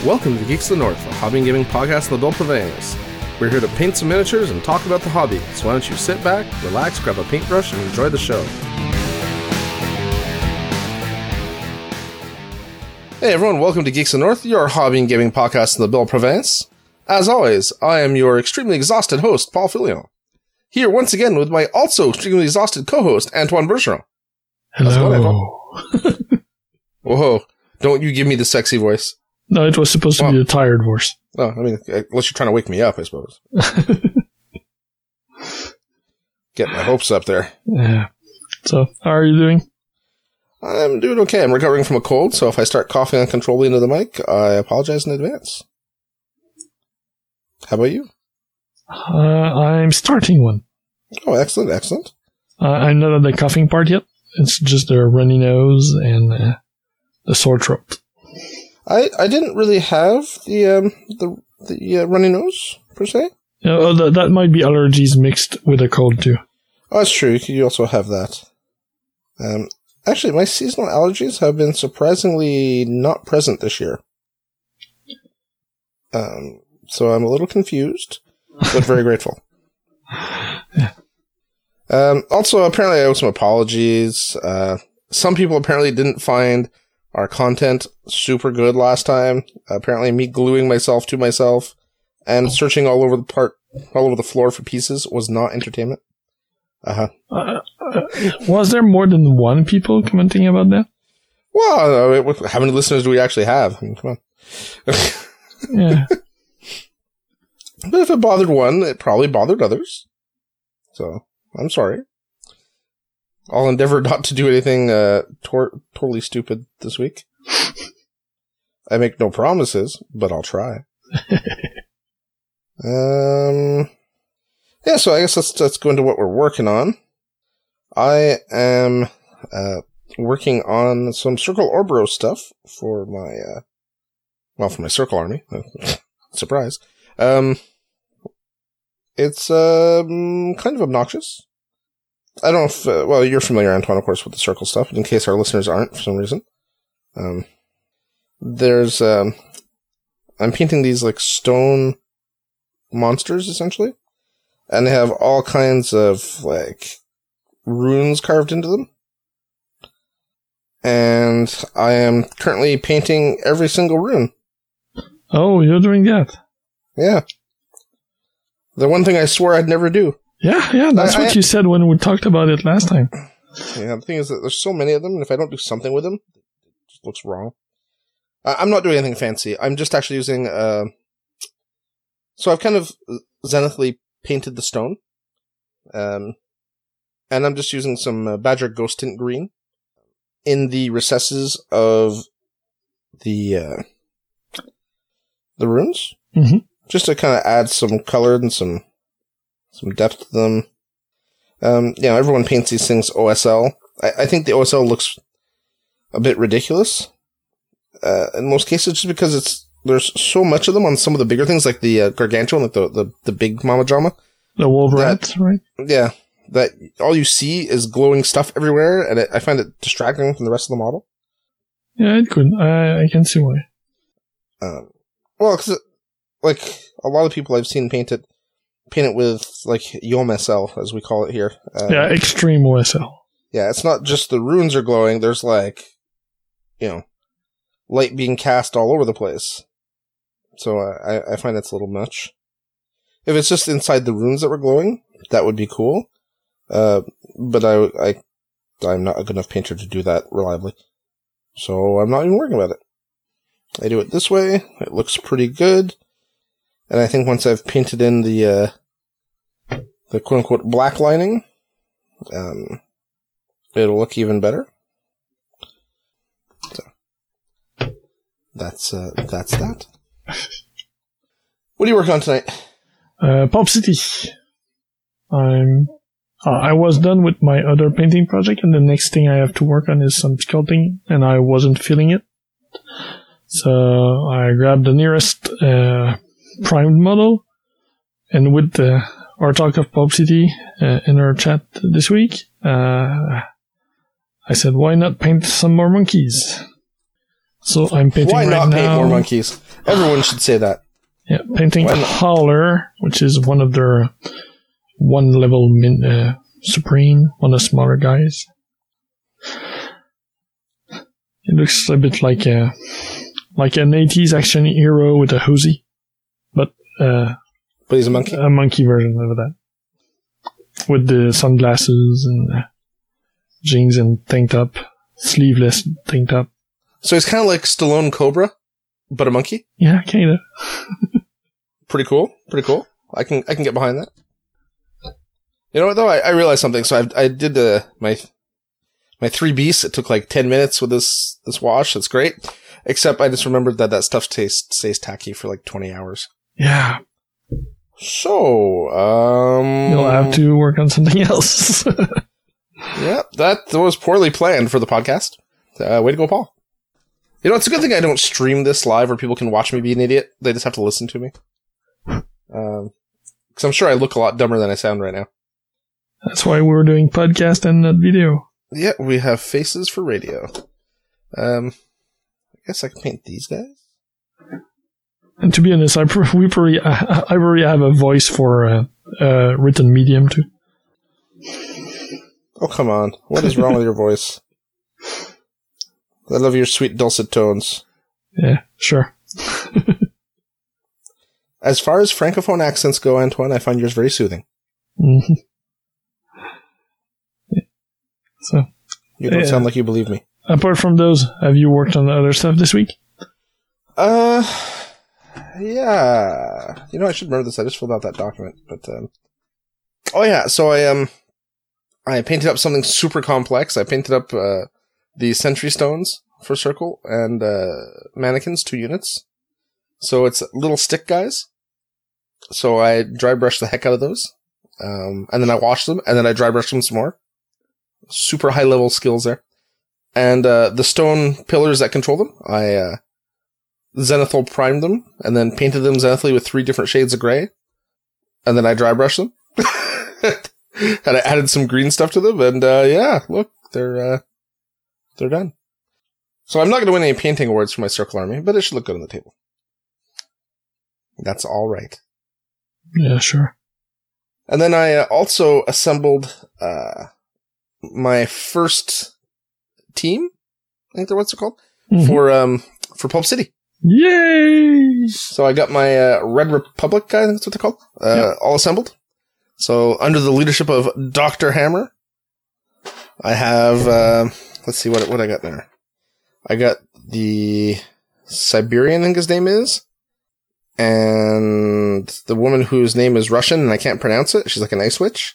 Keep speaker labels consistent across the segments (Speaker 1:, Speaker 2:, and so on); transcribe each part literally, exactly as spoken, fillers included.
Speaker 1: Welcome to Geeks of the North, a hobby and gaming podcast in the Belle Province. We're here to paint some miniatures and talk about the hobby, so why don't you sit back, relax, grab a paintbrush, and enjoy the show. Hey everyone, welcome to Geeks of the North, your hobby and gaming podcast in the Belle Province. As always, I am your extremely exhausted host, Paul Filion. Here once again with my also extremely exhausted co-host, Antoine Bergeron.
Speaker 2: Hello.
Speaker 1: Going, Whoa, don't you give me the sexy voice.
Speaker 2: No, it was supposed to well, be a tired voice.
Speaker 1: Oh, I mean, unless you're trying to wake me up, I suppose. Get my hopes up there.
Speaker 2: Yeah. So, how are you doing?
Speaker 1: I'm doing okay. I'm recovering from a cold, so if I start coughing uncontrollably into the mic, I apologize in advance. How about you?
Speaker 2: Uh, I'm starting one.
Speaker 1: Oh, excellent, excellent.
Speaker 2: Uh, I'm not at the coughing part yet. It's just the runny nose and uh, the sore throat.
Speaker 1: I, I didn't really have the um, the the uh, runny nose, per se.
Speaker 2: Yeah, well, that, that might be allergies mixed with a cold, too.
Speaker 1: Oh, that's true. You also have that. Um, actually, my seasonal allergies have been surprisingly not present this year. Um, so I'm a little confused, but very grateful.
Speaker 2: Yeah.
Speaker 1: Um, also, apparently I owe some apologies. Uh, some people apparently didn't find our content super good last time. Uh, apparently me gluing myself to myself and searching all over the part, all over the floor for pieces was not entertainment. Uh-huh.
Speaker 2: Uh, uh, was there more than one people commenting about that?
Speaker 1: Well, uh, how many listeners do we actually have? I mean, come on.
Speaker 2: Yeah.
Speaker 1: But if it bothered one, it probably bothered others. So, I'm sorry. I'll endeavor not to do anything uh, tor- totally stupid this week. I make no promises, but I'll try. um, yeah, so I guess let's, let's go into what we're working on. I am uh, working on some Circle Orbro stuff for my, uh, well, for my Circle Army. Surprise. Um, it's um, kind of obnoxious. I don't know if, uh, well, you're familiar, Antoine, of course, with the Circle stuff, in case our listeners aren't, for some reason. Um, there's, um, I'm painting these, like, stone monsters, essentially. And they have all kinds of, like, runes carved into them. And I am currently painting every single rune.
Speaker 2: Oh, you're doing that?
Speaker 1: Yeah. The one thing I swore I'd never do.
Speaker 2: Yeah, yeah, that's I, what I, you said when we talked about it last time.
Speaker 1: Yeah, the thing is that there's so many of them, and if I don't do something with them, it just looks wrong. I, I'm not doing anything fancy. I'm just actually using, uh, so I've kind of zenithly painted the stone, um, and I'm just using some uh, Badger Ghost Tint Green in the recesses of the, uh, the runes,
Speaker 2: mm-hmm.
Speaker 1: just to kind of add some color and some Some depth to them. Um, you know, everyone paints these things O S L. I, I think the O S L looks a bit ridiculous. Uh, in most cases, just because it's, there's so much of them on some of the bigger things, like the uh, Gargantuan, like the, the, the big Mama Jama.
Speaker 2: The Wolverine, right?
Speaker 1: Yeah. That all you see is glowing stuff everywhere, and it, I find it distracting from the rest of the model.
Speaker 2: Yeah, it could. I, I can see why.
Speaker 1: Um, well, because, like, a lot of people I've seen paint it, paint it with, like, Yom S L, as we call it here. Um,
Speaker 2: yeah, extreme O S L.
Speaker 1: Yeah, it's not just the runes are glowing, there's, like, you know, light being cast all over the place. So uh, I, I find that's a little much. If it's just inside the runes that were glowing, that would be cool. Uh, but I, I, I'm not a good enough painter to do that reliably. So I'm not even worrying about it. I do it this way, it looks pretty good. And I think once I've painted in the, uh, the quote-unquote black lining, um, it'll look even better. So, that's, uh, that's that. What are you working on tonight?
Speaker 2: Uh, Pop City. I'm, uh, I was done with my other painting project, and the next thing I have to work on is some sculpting, and I wasn't feeling it. So, I grabbed the nearest, uh, primed model, and with the, our talk of Pop City uh, in our chat this week, uh, I said, why not paint some more monkeys? So I'm painting
Speaker 1: Why
Speaker 2: right
Speaker 1: not
Speaker 2: now.
Speaker 1: paint more monkeys? Everyone should say that.
Speaker 2: Yeah, painting
Speaker 1: Why not?
Speaker 2: Howler, which is one of their one level min, uh, supreme, one of the smaller guys. It looks a bit like a like an eighties action hero with a Uzi, but uh,
Speaker 1: But he's a monkey.
Speaker 2: a monkey version of that, with the sunglasses and uh, jeans and tank top, sleeveless tank top.
Speaker 1: So he's kind of like Stallone Cobra, but a monkey.
Speaker 2: Yeah, kinda.
Speaker 1: Pretty cool. Pretty cool. I can I can get behind that. You know what though? I, I realized something. So I I did the my my three beasts. It took like ten minutes with this this wash. That's great. Except I just remembered that that stuff tastes stays tacky for like twenty hours.
Speaker 2: Yeah,
Speaker 1: So um,
Speaker 2: you'll have to work on something else.
Speaker 1: Yeah, that was poorly planned for the podcast. Uh, way to go, Paul. You know, it's a good thing I don't stream this live where people can watch me be an idiot. They just have to listen to me. Um, because I'm sure I look a lot dumber than I sound right now.
Speaker 2: That's why we're doing podcast and not video.
Speaker 1: Yeah, we have faces for radio. Um, I guess I can paint these guys.
Speaker 2: And to be honest, I pr- we probably I, I already have a voice for uh, uh, written medium too.
Speaker 1: Oh, come on. What is wrong with your voice? I love your sweet dulcet tones.
Speaker 2: Yeah, sure.
Speaker 1: As far as francophone accents go, Antoine, I find yours very soothing.
Speaker 2: Mm-hmm. Yeah. So
Speaker 1: You don't
Speaker 2: yeah.
Speaker 1: sound like you believe me.
Speaker 2: Apart from those, have you worked on other stuff this week?
Speaker 1: Uh, yeah. You know, I should remember this. I just filled out that document, but um, oh yeah. So I um, I painted up something super complex. I painted up uh the Sentry Stones for Circle and uh mannequins, two units. So it's little stick guys. So I dry brushed the heck out of those, um, and then I washed them, and then I dry brushed them some more. Super high level skills there. And uh the stone pillars that control them, I uh. Zenithal primed them, and then painted them zenithally with three different shades of gray. And then I dry brushed them. And I added some green stuff to them, and uh, yeah, look, they're uh, they're done. So I'm not going to win any painting awards for my Circle Army, but it should look good on the table. That's all right.
Speaker 2: Yeah, sure.
Speaker 1: And then I uh, also assembled uh, my first team, I think that's what it's called, mm-hmm. for um for Pulp City.
Speaker 2: Yay!
Speaker 1: So I got my uh, Red Republic guy, I think that's what they're called, uh, yep. all assembled. So under the leadership of Doctor Hammer, I have, uh, let's see what what I got there. I got the Siberian, I think his name is, and the woman whose name is Russian, and I can't pronounce it. She's like an ice witch.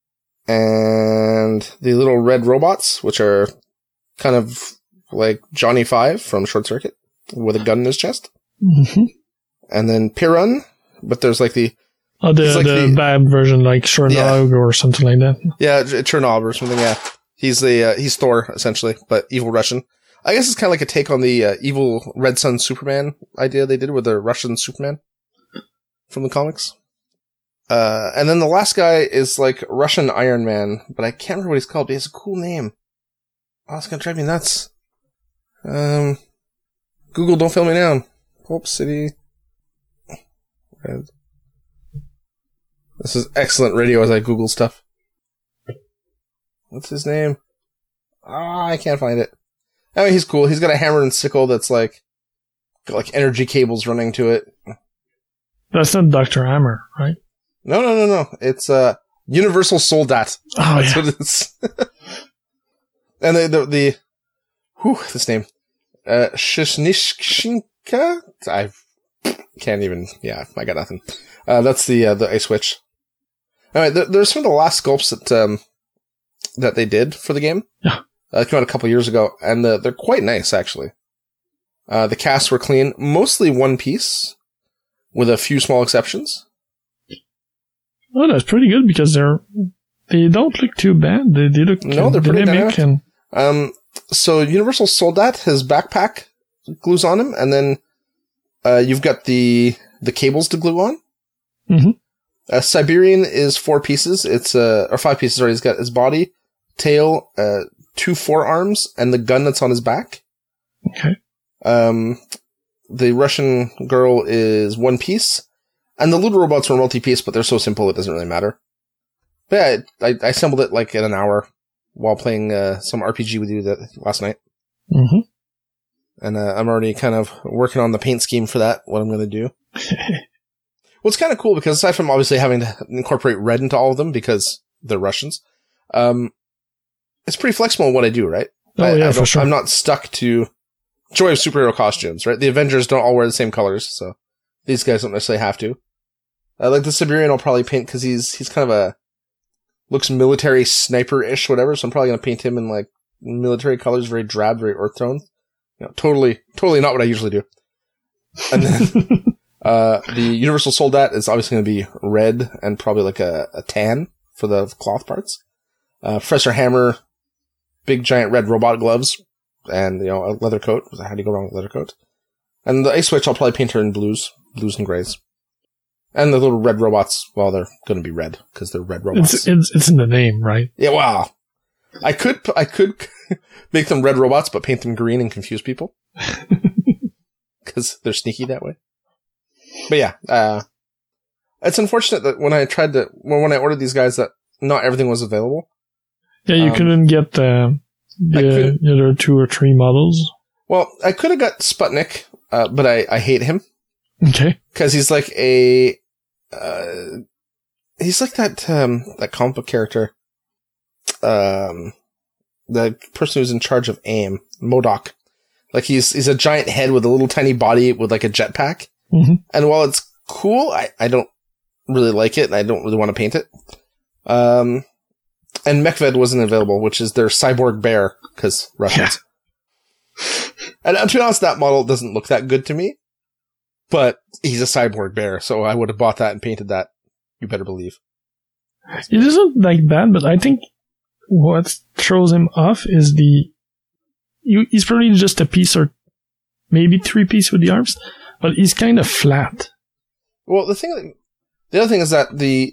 Speaker 1: And the little red robots, which are kind of like Johnny Five from Short Circuit, with a gun in his chest.
Speaker 2: Mm-hmm. And
Speaker 1: then Pirun, but there's like the...
Speaker 2: Oh, the,
Speaker 1: like
Speaker 2: the,
Speaker 1: the
Speaker 2: bad version, like Chernog yeah. or something like that.
Speaker 1: Yeah, Chernobyl or something, yeah. He's the uh, he's Thor, essentially, but evil Russian. I guess it's kind of like a take on the uh, evil Red Sun Superman idea they did with the Russian Superman from the comics. Uh, and then the last guy is like Russian Iron Man, but I can't remember what he's called, but he has a cool name. Oh, it's gonna drive me nuts. Um, Google, don't fail me now. Pulp City. Red. This is excellent radio as I Google stuff. What's his name? Ah, I can't find it. I mean, he's cool. He's got a hammer and sickle that's like, got like energy cables running to it.
Speaker 2: That's not Doctor Hammer, right?
Speaker 1: No, no, no, no. It's, uh, Universal Soldat.
Speaker 2: Oh,
Speaker 1: that's
Speaker 2: yeah.
Speaker 1: what it is. And the, the, the, whew, this name. Uh, Shishnishka? I can't even, yeah, I got nothing. Uh, that's the, uh, the Ice Witch. Alright, there, there's some of the last sculpts that, um, that they did for the game.
Speaker 2: Yeah.
Speaker 1: Uh, came out a couple years ago, and uh, they're quite nice, actually. Uh, the casts were clean, mostly one piece, with a few small exceptions.
Speaker 2: Oh, that's pretty good, because they're, they don't look too bad. They, they look
Speaker 1: no, they're pretty dynamic.
Speaker 2: And
Speaker 1: um, so Universal Soldat, his backpack glues on him, and then uh, you've got the the cables to glue on.
Speaker 2: Mm-hmm.
Speaker 1: Uh, Siberian is four pieces. It's uh, or five pieces. Sorry, he's got his body, tail, uh, two forearms, and the gun that's on his back.
Speaker 2: Okay.
Speaker 1: Um, the Russian girl is one piece, and the little robots were multi-piece, but they're so simple it doesn't really matter. But yeah, I, I assembled it like in an hour while playing uh, some R P G with you that last night.
Speaker 2: Mm-hmm.
Speaker 1: And uh, I'm already kind of working on the paint scheme for that, what I'm going to do. Well, it's kind of cool because aside from obviously having to incorporate red into all of them because they're Russians, um, it's pretty flexible in what I do, right?
Speaker 2: Oh,
Speaker 1: I,
Speaker 2: yeah,
Speaker 1: I
Speaker 2: for sure.
Speaker 1: I'm not stuck to joy of superhero costumes, right? The Avengers don't all wear the same colors, so these guys don't necessarily have to. I like the Siberian I'll probably paint because he's, he's kind of a, looks military sniper-ish, whatever, so I'm probably going to paint him in like military colors, very drab, very earth tone. You know, totally, totally not what I usually do. And then, uh, the Universal Soldat is obviously going to be red and probably like a, a tan for the cloth parts. Uh, Professor Hammer, big giant red robot gloves, and, you know, a leather coat. How do you go wrong with leather coat? And the Ice Witch, I'll probably paint her in blues, blues and grays. And the little red robots, well, they're going to be red, because they're red robots.
Speaker 2: It's, it's, it's in the name, right?
Speaker 1: Yeah, wow. I could, I could make them red robots, but paint them green and confuse people. Because they're sneaky that way. But yeah, uh, it's unfortunate that when I tried to, well, when I ordered these guys that not everything was available.
Speaker 2: Yeah, you
Speaker 1: um,
Speaker 2: couldn't get uh, the the other two or three models.
Speaker 1: Well, I could have got Sputnik, uh, but I, I hate him.
Speaker 2: Okay.
Speaker 1: Because he's like a, uh, he's like that, um, that comic book character. Um, the person who's in charge of AIM, MODOK. Like he's, he's a giant head with a little tiny body with like a jetpack.
Speaker 2: Mm-hmm.
Speaker 1: And while it's cool, I, I don't really like it and I don't really want to paint it. Um, and Mechved wasn't available, which is their cyborg bear, because Russians. Yeah. And to be honest, that model doesn't look that good to me. But he's a cyborg bear, so I would have bought that and painted that. You better believe.
Speaker 2: It isn't like that, but I think what throws him off is the... You, he's probably just a piece or maybe three piece with the arms, but he's kind of flat.
Speaker 1: Well, the thing, the other thing is that the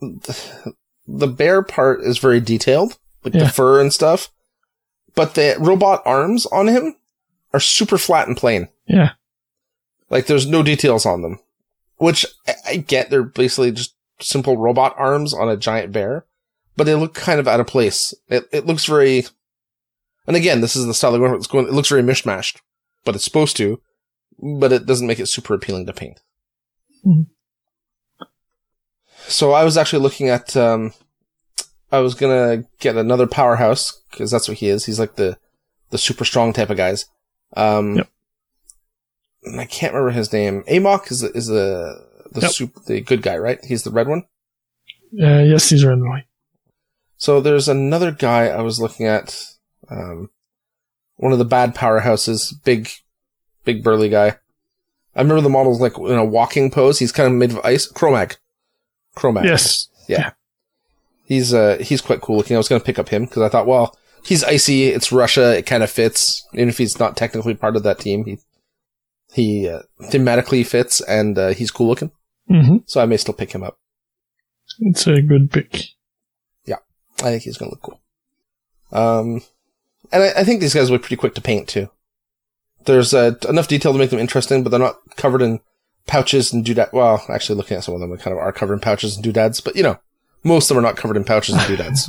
Speaker 1: the bear part is very detailed, like yeah. the fur and stuff, but the robot arms on him are super flat and plain.
Speaker 2: Yeah.
Speaker 1: Like, there's no details on them. Which, I get, they're basically just simple robot arms on a giant bear. But they look kind of out of place. It it looks very... And again, this is the style of it's going. It looks very mishmashed. But it's supposed to. But it doesn't make it super appealing to paint.
Speaker 2: Mm-hmm.
Speaker 1: So I was actually looking at... Um, I was gonna get another powerhouse, because that's what he is. He's like the, the super strong type of guys. Um...
Speaker 2: Yep.
Speaker 1: I can't remember his name. Amok is the, is the the
Speaker 2: yep.
Speaker 1: super, the good guy, right? He's the red one?
Speaker 2: Uh, yes, he's red and white.
Speaker 1: So there's another guy I was looking at, um, one of the bad powerhouses, big, big burly guy. I remember the model's like in a walking pose. He's kind of made of ice. Chromag. Chromag.
Speaker 2: Yes.
Speaker 1: Yeah.
Speaker 2: yeah.
Speaker 1: He's, uh, he's quite cool looking. I was going to pick up him because I thought, well, he's icy. It's Russia. It kind of fits. Even if he's not technically part of that team, he, He uh, thematically fits, and uh, he's cool looking.
Speaker 2: Mm-hmm.
Speaker 1: So I may still pick him up.
Speaker 2: It's a good pick.
Speaker 1: Yeah, I think he's going to look cool. Um, and I, I think these guys will be pretty quick to paint, too. There's uh, enough detail to make them interesting, but they're not covered in pouches and doodads. Well, actually, looking at some of them, they kind of are covered in pouches and doodads. But, you know, most of them are not covered in pouches and doodads.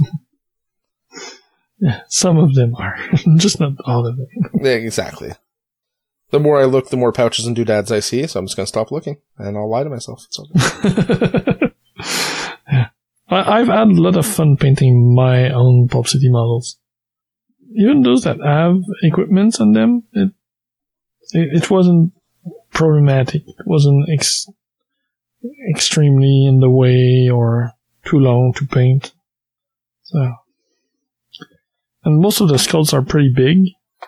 Speaker 2: Yeah, some of them are. Just not all of them.
Speaker 1: Yeah, exactly. The more I look, the more pouches and doodads I see, so I'm just going to stop looking, and I'll lie to myself. It's okay.
Speaker 2: Yeah. I, I've had a lot of fun painting my own Pulp City models. Even those that have equipment on them, it it, it wasn't problematic. It wasn't ex- extremely in the way or too long to paint. So, and most of the sculpts are pretty big.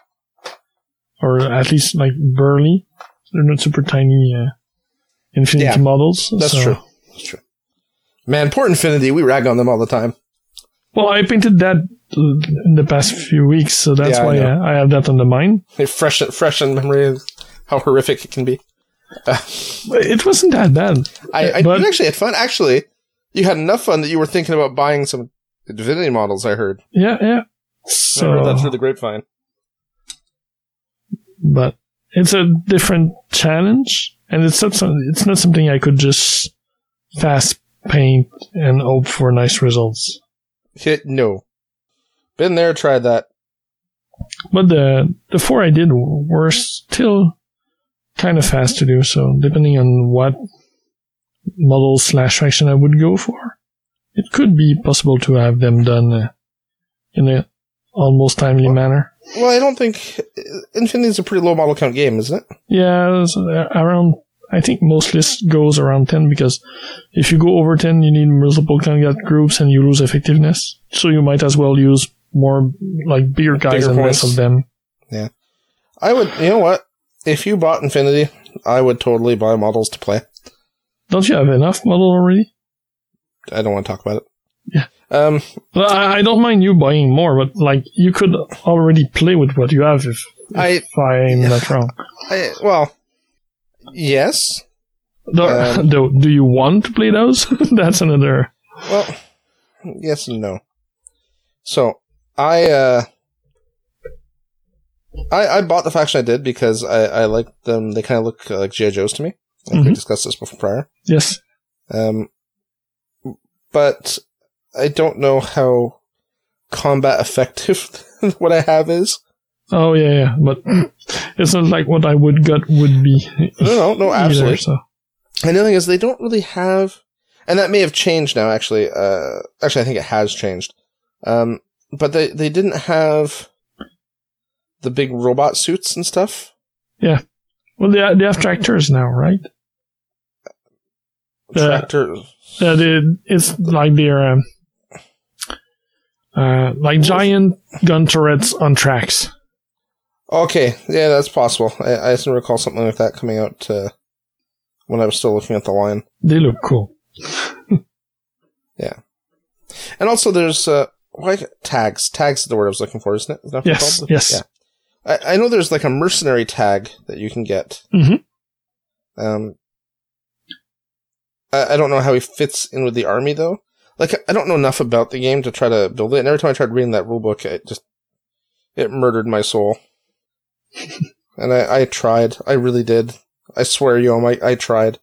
Speaker 2: Or at least, like, burly. They're not super tiny uh, Infinity yeah, models.
Speaker 1: That's
Speaker 2: so.
Speaker 1: true. That's true. Man, poor Infinity. We rag on them all the time.
Speaker 2: Well, I painted that in the past few weeks, so that's yeah, why I, uh, I have that on the mind.
Speaker 1: Hey, fresh, fresh in memory of how horrific it can be. Uh,
Speaker 2: it wasn't that bad.
Speaker 1: I, I but, you actually had fun. Actually, you had enough fun that you were thinking about buying some Infinity models, I heard.
Speaker 2: Yeah, yeah. So,
Speaker 1: I heard that through the grapevine.
Speaker 2: But it's a different challenge, and it's not some, it's not something I could just fast paint and hope for nice results.
Speaker 1: Hit no. Been there, tried that.
Speaker 2: But the the four I did were still kind of fast to do, so depending on what model slash faction I would go for, it could be possible to have them done uh, in a almost timely
Speaker 1: well,
Speaker 2: manner.
Speaker 1: Well, I don't think Infinity is a pretty low model count game, isn't it?
Speaker 2: Yeah, it's around. I think most lists goes around ten, because if you go over ten, you need multiple candidate groups and you lose effectiveness. So you might as well use more like bigger guys
Speaker 1: Bigger
Speaker 2: and
Speaker 1: points.
Speaker 2: less of them.
Speaker 1: Yeah, I would. You know what? If you bought Infinity, I would totally buy models to play.
Speaker 2: Don't you have enough model already?
Speaker 1: I don't want to talk about it.
Speaker 2: Yeah.
Speaker 1: Um.
Speaker 2: Well, I, I don't mind you buying more, but like you could already play with what you have if, if
Speaker 1: I,
Speaker 2: I'm
Speaker 1: yeah.
Speaker 2: not wrong.
Speaker 1: I, well, yes.
Speaker 2: Do,
Speaker 1: Um,
Speaker 2: do, do you want to play those? That's another.
Speaker 1: Well, yes and no. So I uh, I I bought the faction I did because I I like them. They kind of look uh, like G I. Joes to me. Like
Speaker 2: Mhm.
Speaker 1: we discussed this before prior.
Speaker 2: Yes.
Speaker 1: Um, but I don't know how combat effective what I have is.
Speaker 2: Oh yeah, yeah, but it's not like what I would gut would be.
Speaker 1: No, no, no,
Speaker 2: either,
Speaker 1: absolutely.
Speaker 2: so.
Speaker 1: And the other thing is, they don't really have, and that may have changed now. Actually, uh, actually, I think it has changed. Um, but they they didn't have the big robot suits and stuff.
Speaker 2: Yeah. Well, they they have tractors now, right?
Speaker 1: Tractor.
Speaker 2: Uh, they, it's like they're um, uh, like giant gun turrets on tracks.
Speaker 1: Okay, yeah, that's possible. I, I seem to recall something like that coming out uh, when I was still looking at the line.
Speaker 2: They look cool.
Speaker 1: Yeah, and also there's uh, like tags. Tags is the word I was looking for, isn't it? Is that what
Speaker 2: Yes,
Speaker 1: it's called?
Speaker 2: yes.
Speaker 1: Yeah. I, I know there's like a mercenary tag that you can get.
Speaker 2: Mm-hmm.
Speaker 1: Um, I, I don't know how he fits in with the army though. Like I don't know enough about the game to try to build it. And every time I tried reading that rulebook, it just it murdered my soul. And I, I tried. I really did. I swear, Yom, I, I tried.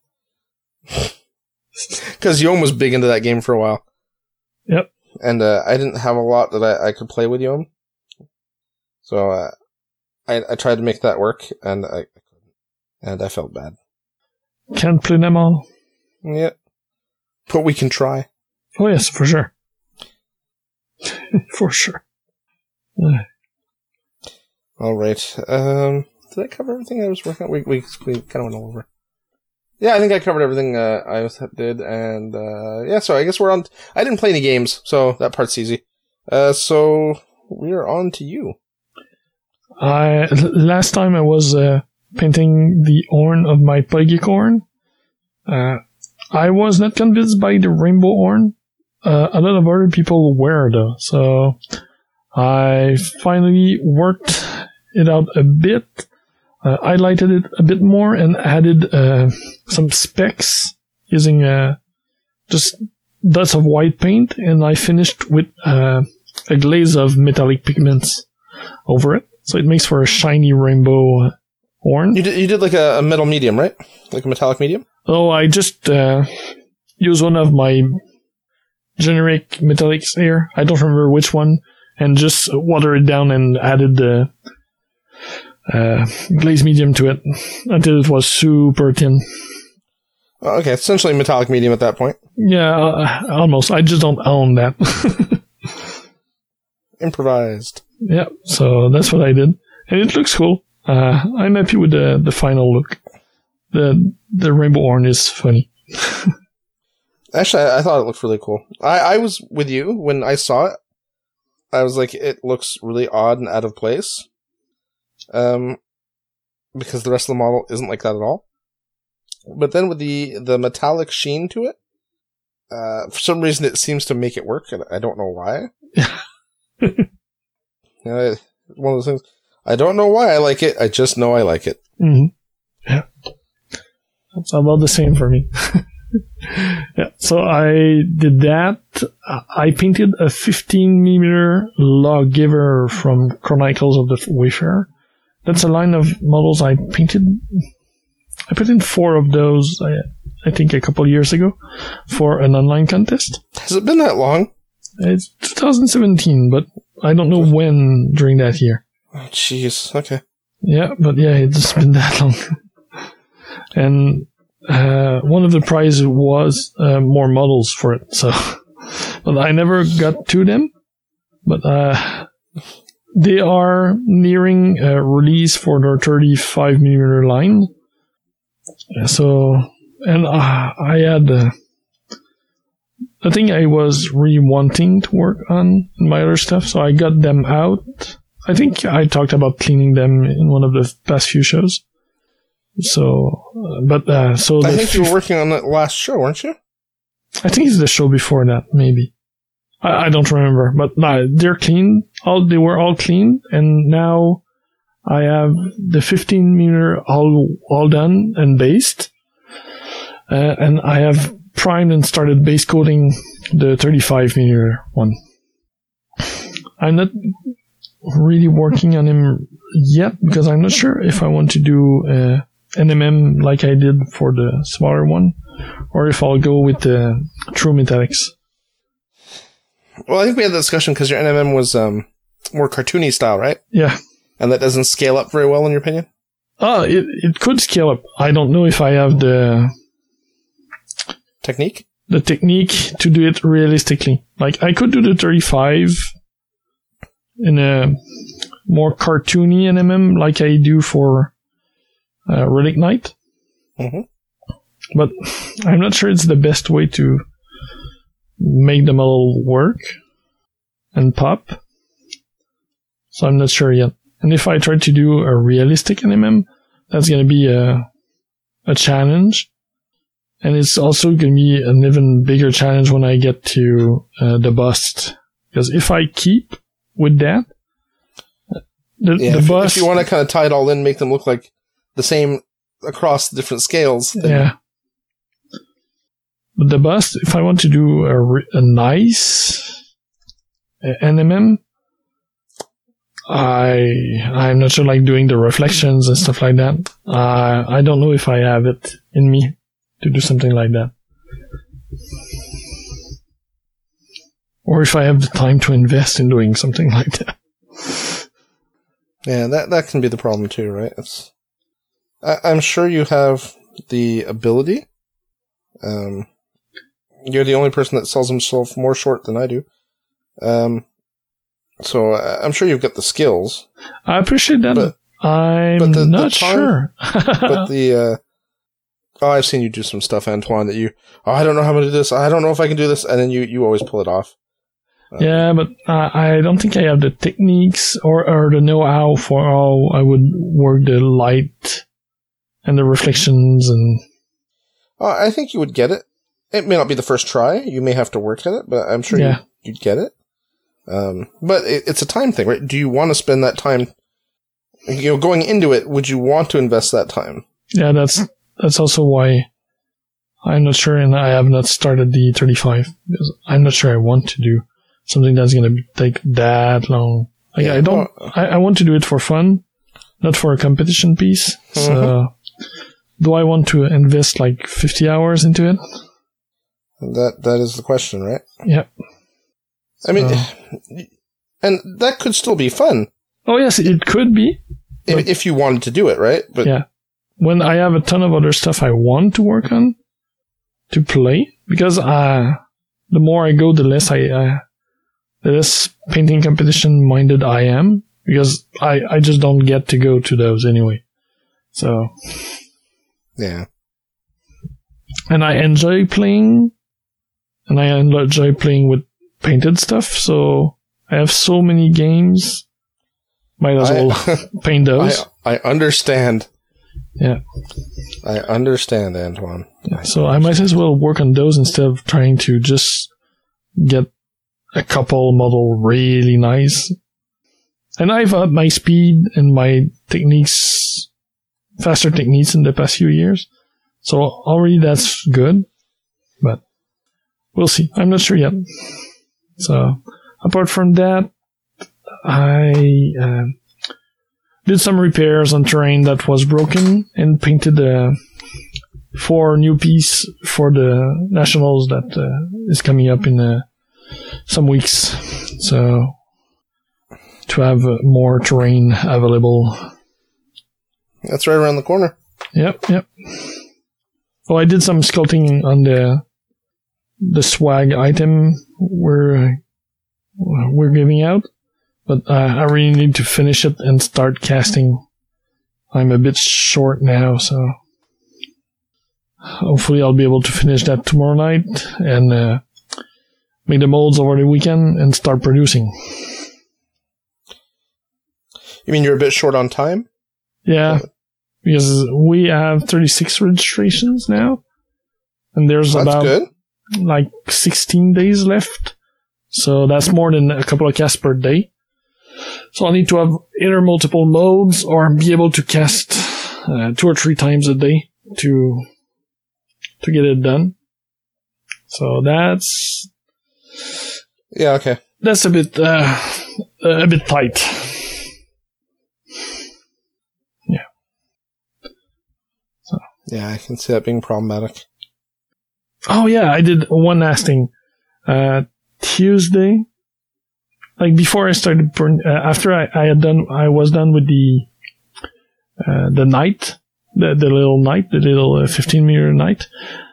Speaker 1: Because Yom was big into that game for a while.
Speaker 2: Yep.
Speaker 1: And uh, I didn't have a lot that I, I could play with Yom. So uh, I, I tried to make that work, and I and I felt bad.
Speaker 2: Can't play them all.
Speaker 1: Yeah. But we can try.
Speaker 2: Oh yes, for sure. For sure. Uh,
Speaker 1: All right. Um, did I cover everything I was working on? We, we, we kind of went all over. Yeah, I think I covered everything uh, I did, and uh, yeah, so I guess we're on... T- I didn't play any games, so that part's easy. Uh, so we are on to you.
Speaker 2: I last time I was uh, painting the horn of my Polygicorn. Uh, I was not convinced by the rainbow horn. Uh, a lot of other people were though, so I finally worked it out a bit, uh, highlighted it a bit more, and added uh, some specks using uh, just dots of white paint, and I finished with uh, a glaze of metallic pigments over it, so it makes for a shiny rainbow horn.
Speaker 1: You did, you did like a, a metal medium, right? Like a metallic medium?
Speaker 2: Oh, I just uh, used one of my generic metallics here. I don't remember which one, and just watered it down and added the uh, glaze medium to it until it was super thin.
Speaker 1: Oh, okay, essentially metallic medium at that point.
Speaker 2: Yeah, uh, almost. I just don't own that.
Speaker 1: Improvised.
Speaker 2: Yeah, so that's what I did, and it looks cool. Uh, I'm happy with the the final look. The the rainbow horn is funny.
Speaker 1: Actually, I, I thought it looked really cool. I, I was with you when I saw it. I was like, it looks really odd and out of place. Um, because the rest of the model isn't like that at all. But then with the, the metallic sheen to it, uh, for some reason it seems to make it work, and I don't know why. You know, one of those things. I don't know why I like it, I just know I like it.
Speaker 2: Mm-hmm. Yeah. It's about the same for me. Yeah, so I did that. I painted a fifteen millimeter lawgiver from Chronicles of the Wayfarer. that's a line of models I painted. I put in four of those, I, I think, a couple of years ago for an online contest.
Speaker 1: Has it been that long?
Speaker 2: It's twenty seventeen, but I don't know when during that year.
Speaker 1: Oh, jeez. Okay.
Speaker 2: Yeah, but yeah, it's been that long. And uh, one of the prizes was uh, more models for it. So, but I never got to them. But uh, they are nearing uh, release for their thirty-five millimeter line. So, and uh, I had uh, the thing I was really wanting to work on in my other stuff. So I got them out. I think I talked about cleaning them in one of the past few shows. So, uh, but uh, so
Speaker 1: I
Speaker 2: the
Speaker 1: think
Speaker 2: f-
Speaker 1: you were working on that last show, weren't you?
Speaker 2: I think it's the show before that, maybe. I, I don't remember, but no, they're clean. All they were all clean, and now I have the fifteen millimeter all all done and based, uh, and I have primed and started base coating the thirty-five millimeter one. I'm not really working on him yet because I'm not sure if I want to do uh, N M M like I did for the smaller one, or if I'll go with the true metallics.
Speaker 1: Well, I think we had that discussion because your N M M was um, more cartoony style, right?
Speaker 2: Yeah.
Speaker 1: And that doesn't scale up very well, in your opinion?
Speaker 2: Oh, it, it could scale up. I don't know if I have the
Speaker 1: technique
Speaker 2: the technique to do it realistically. Like, I could do the thirty-five in a more cartoony N M M like I do for uh, Relic Knight.
Speaker 1: Mm-hmm.
Speaker 2: But I'm not sure it's the best way to make them all work and pop. So I'm not sure yet. And if I try to do a realistic N M M, that's going to be a, a challenge. And it's also going to be an even bigger challenge when I get to uh, the bust. Because if I keep with that, the,
Speaker 1: yeah,
Speaker 2: the
Speaker 1: if,
Speaker 2: bust...
Speaker 1: if you want to kind of tie it all in, make them look like the same across different scales. Then
Speaker 2: yeah. But the bust, if I want to do a, re- a nice N M M, I, I'm not sure, like doing the reflections and stuff like that. Uh, I don't know if I have it in me to do something like that. Or if I have the time to invest in doing something like that.
Speaker 1: Yeah, that, that can be the problem too, right? It's, I, I'm sure you have the ability. Um, you're the only person that sells himself more short than I do. Um, so uh, I'm sure you've got the skills.
Speaker 2: I appreciate that. But, I'm but the, not the time, sure.
Speaker 1: But the, uh, oh, I've seen you do some stuff, Antoine, that you, oh, I don't know how I'm going to do this. I don't know if I can do this. And then you, you always pull it off. Um,
Speaker 2: yeah, but uh, I don't think I have the techniques or, or the know-how for how I would work the light and the reflections. And
Speaker 1: uh, I think you would get it. It may not be the first try. You may have to work at it, but I'm sure
Speaker 2: yeah.
Speaker 1: you'd, you'd get it. Um, but it, it's a time thing, right? Do you want to spend that time, you know, going into it, would you want to invest that time?
Speaker 2: Yeah, that's that's also why I'm not sure, and I have not started the thirty-five, because I'm not sure I want to do something that's going to take that long. Like, yeah, I don't, well, I, I want to do it for fun, not for a competition piece. Mm-hmm. So, do I want to invest like fifty hours into it?
Speaker 1: That That is the question, right?
Speaker 2: Yeah.
Speaker 1: I mean, uh, and that could still be fun.
Speaker 2: Oh, yes, it could be.
Speaker 1: If, if you wanted to do it, right? But
Speaker 2: yeah. When I have a ton of other stuff I want to work on, to play, because uh, the more I go, the less I, uh, the less painting competition minded I am, because I, I just don't get to go to those anyway. So.
Speaker 1: Yeah.
Speaker 2: And I enjoy playing, and I enjoy playing with painted stuff, so I have so many games. Might as well I, paint those.
Speaker 1: I, I understand.
Speaker 2: Yeah.
Speaker 1: I understand, Antoine.
Speaker 2: I so understand. I might as well work on those instead of trying to just get a couple model really nice. And I've upped my speed and my techniques, faster techniques in the past few years. So already that's good. But we'll see. I'm not sure yet. So, apart from that, I uh, did some repairs on terrain that was broken and painted uh, four new pieces for the nationals that uh, is coming up in uh, some weeks. So to have uh, more terrain available.
Speaker 1: That's right around the corner.
Speaker 2: Yep, yep. Oh, I did some sculpting on the the swag item we're we're giving out. But uh, I really need to finish it and start casting. I'm a bit short now, so hopefully I'll be able to finish that tomorrow night and uh, make the molds over the weekend and start producing.
Speaker 1: You mean you're a bit short on time?
Speaker 2: Yeah, because we have thirty-six registrations now, and there's
Speaker 1: That's
Speaker 2: about
Speaker 1: good.
Speaker 2: like sixteen days left. So that's more than a couple of casts per day. So I need to have either multiple modes or be able to cast uh, two or three times a day to to get it done. So that's
Speaker 1: Yeah, okay.
Speaker 2: that's a bit uh, a bit tight. Yeah. So.
Speaker 1: Yeah, I can see that being problematic.
Speaker 2: Oh yeah, I did one last thing. Uh, Tuesday. Like before I started, burn, uh, after I, I had done, I was done with the uh, the knight, the the little knight, the little uh, fifteen meter knight.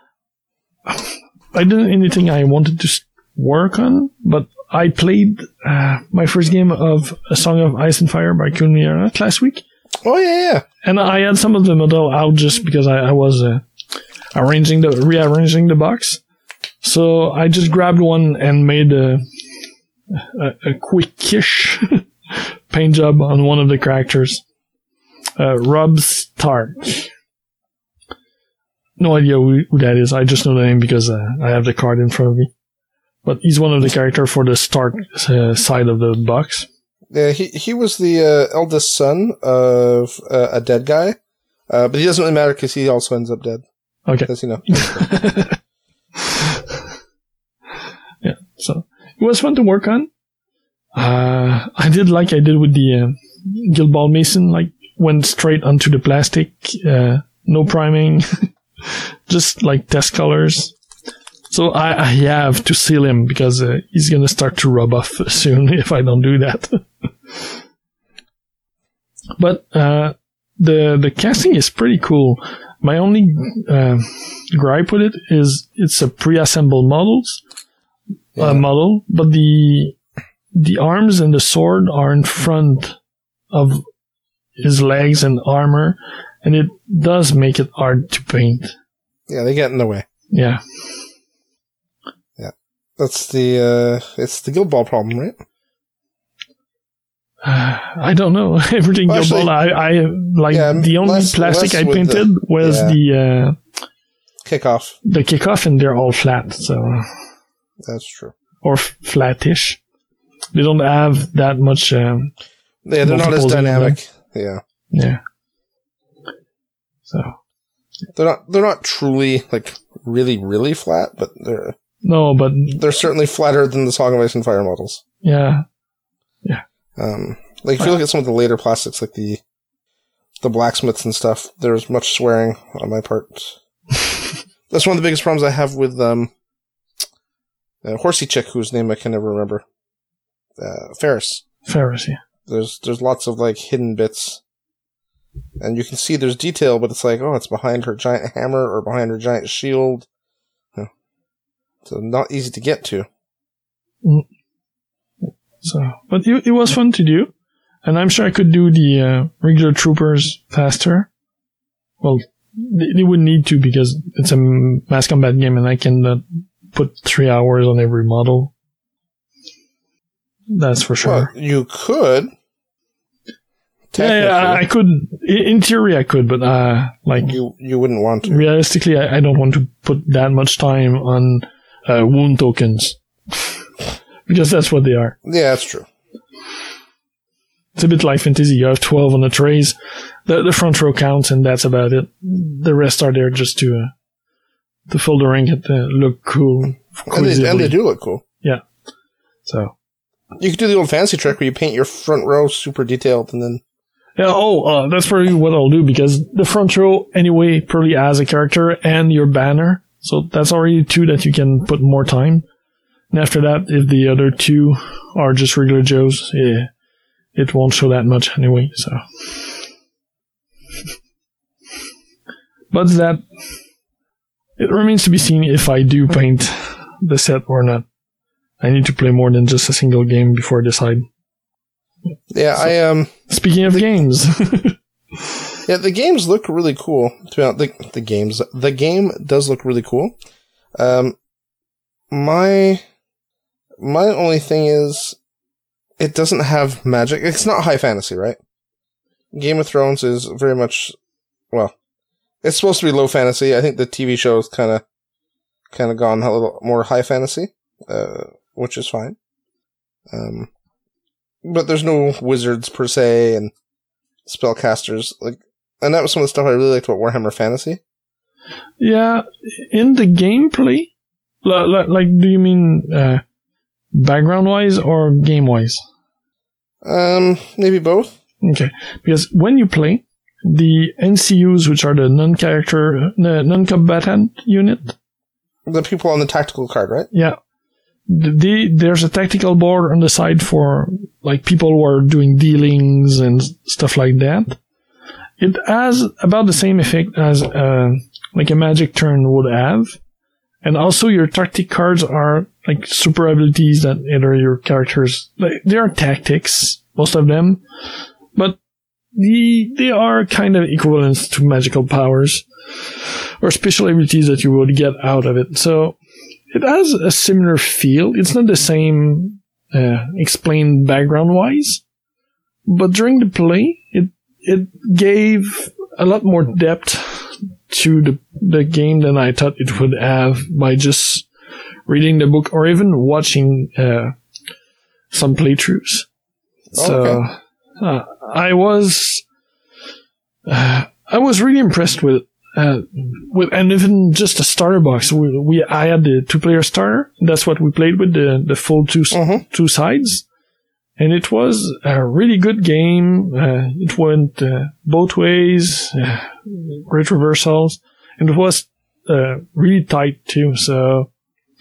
Speaker 2: I didn't anything I wanted to work on, but I played uh, my first game of A Song of Ice and Fire by Kun Miyara last week.
Speaker 1: Oh yeah, yeah.
Speaker 2: And I had some of the model out just because I, I was uh, arranging the rearranging the box. So I just grabbed one and made a. A, a quickish paint job on one of the characters. Uh, Rob Stark. No idea who, who that is. I just know the name because uh, I have the card in front of me. But he's one of the characters for the Stark uh, side of the box.
Speaker 1: Yeah, he he was the uh, eldest son of uh, a dead guy, uh, but he doesn't really matter because he also ends up dead.
Speaker 2: Okay.
Speaker 1: Because, you know.
Speaker 2: Yeah, so it was fun to work on. Uh, I did like I did with the uh, Guild Ball Mason, like went straight onto the plastic, uh, no priming, just like test colors. So I, I have to seal him because uh, he's gonna start to rub off soon if I don't do that. But uh, the the casting is pretty cool. My only uh, gripe with it is it's a pre-assembled models
Speaker 1: Yeah.
Speaker 2: uh, model, but the the arms and the sword are in front of his legs and armor, and it does make it hard to paint.
Speaker 1: Yeah, they get in the way.
Speaker 2: Yeah.
Speaker 1: Yeah. That's the, uh, it's the Guild Ball problem, right?
Speaker 2: Uh, I don't know. Everything
Speaker 1: Well,
Speaker 2: Guild
Speaker 1: actually,
Speaker 2: Ball, I, I like
Speaker 1: yeah,
Speaker 2: the only
Speaker 1: less-
Speaker 2: plastic
Speaker 1: less
Speaker 2: I
Speaker 1: with
Speaker 2: painted
Speaker 1: the-
Speaker 2: was
Speaker 1: yeah.
Speaker 2: the uh,
Speaker 1: Kickoff.
Speaker 2: the kickoff, and they're all flat, so
Speaker 1: That's true.
Speaker 2: or f- flattish. They don't have that much. Um,
Speaker 1: Yeah, they're not as
Speaker 2: Multiples in
Speaker 1: dynamic. Yeah.
Speaker 2: yeah. So
Speaker 1: They're not, they're not truly, like, really, really flat, but they're,
Speaker 2: no, but
Speaker 1: they're certainly flatter than the Song of Ice and Fire models.
Speaker 2: yeah,
Speaker 1: Um, like, if you look at some of the later plastics, like the, the blacksmiths and stuff, there's much swearing on my part. That's one of the biggest problems I have with, um, uh, Horsey Chick, whose name I can never remember. Uh, Ferris.
Speaker 2: Ferris. Yeah.
Speaker 1: There's, there's lots of, like, hidden bits. And you can see there's detail, but it's like, oh, it's behind her giant hammer or behind her giant shield. Yeah. So not easy to get to.
Speaker 2: Mm. So, but it, it was fun to do, and I'm sure I could do the uh, regular troopers faster. Well, they, they wouldn't need to because it's a mass combat game, and I can uh, put three hours on every model. That's for sure.
Speaker 1: Well, you could.
Speaker 2: Yeah, yeah, I could. In in theory, I could, but uh, like
Speaker 1: You you wouldn't want to.
Speaker 2: realistically, I, I don't want to put that much time on uh, wound tokens because that's what they are.
Speaker 1: Yeah, that's true.
Speaker 2: It's a bit like Fantasy. You have twelve on the trays. The, the front row counts, and that's about it. The rest are there just to uh, to fill the ring and uh, look cool.
Speaker 1: And they, and they do look cool.
Speaker 2: Yeah. So
Speaker 1: You could do the old fancy trick where you paint your front row super detailed and then
Speaker 2: Yeah, oh, uh, that's probably what I'll do, because the front row anyway probably has a character and your banner. So that's already two that you can put more time. And after that, if the other two are just regular Joes, yeah, it won't show that much anyway, so. But that, it remains to be seen if I do paint the set or not. I need to play more than just a single game before I decide.
Speaker 1: Yeah, so, I, um...
Speaker 2: Speaking of the, games.
Speaker 1: Yeah, the games look really cool. To be honest, the, the games, the game does look really cool. Um, my, my only thing is, it doesn't have magic. It's not high fantasy, right? Game of Thrones is very much, well, it's supposed to be low fantasy. I think the T V show has kind of, kind of gone a little more high fantasy, uh, which is fine. Um, but there's no wizards per se and spellcasters, like, and that was some of the stuff I really liked about Warhammer Fantasy.
Speaker 2: Yeah, in the gameplay, like, like do you mean uh, background-wise or game-wise?
Speaker 1: Um, maybe both.
Speaker 2: Okay, because when you play, the N C Us, which are the non-character, the non-combatant unit,
Speaker 1: the people on the tactical card, right?
Speaker 2: Yeah. The, there's a tactical board on the side for like people who are doing dealings and stuff like that. It has about the same effect as uh, like a magic turn would have, and also your tactic cards are like super abilities that either your characters, like, they are tactics, most of them, but the they are kind of equivalent to magical powers or special abilities that you would get out of it. So it has a similar feel. It's not the same uh, explained background-wise, but during the play, it it gave a lot more depth to the the game than I thought it would have by just reading the book or even watching uh, some playthroughs. So
Speaker 1: okay.
Speaker 2: uh, I was uh, I was really impressed with. Uh, with and even just a starter box, we, we I had the two-player starter. That's what we played with, the the full two mm-hmm. two sides, and it was a really good game. Uh, it went uh, both ways, uh, great reversals, and it was uh, really tight too. So,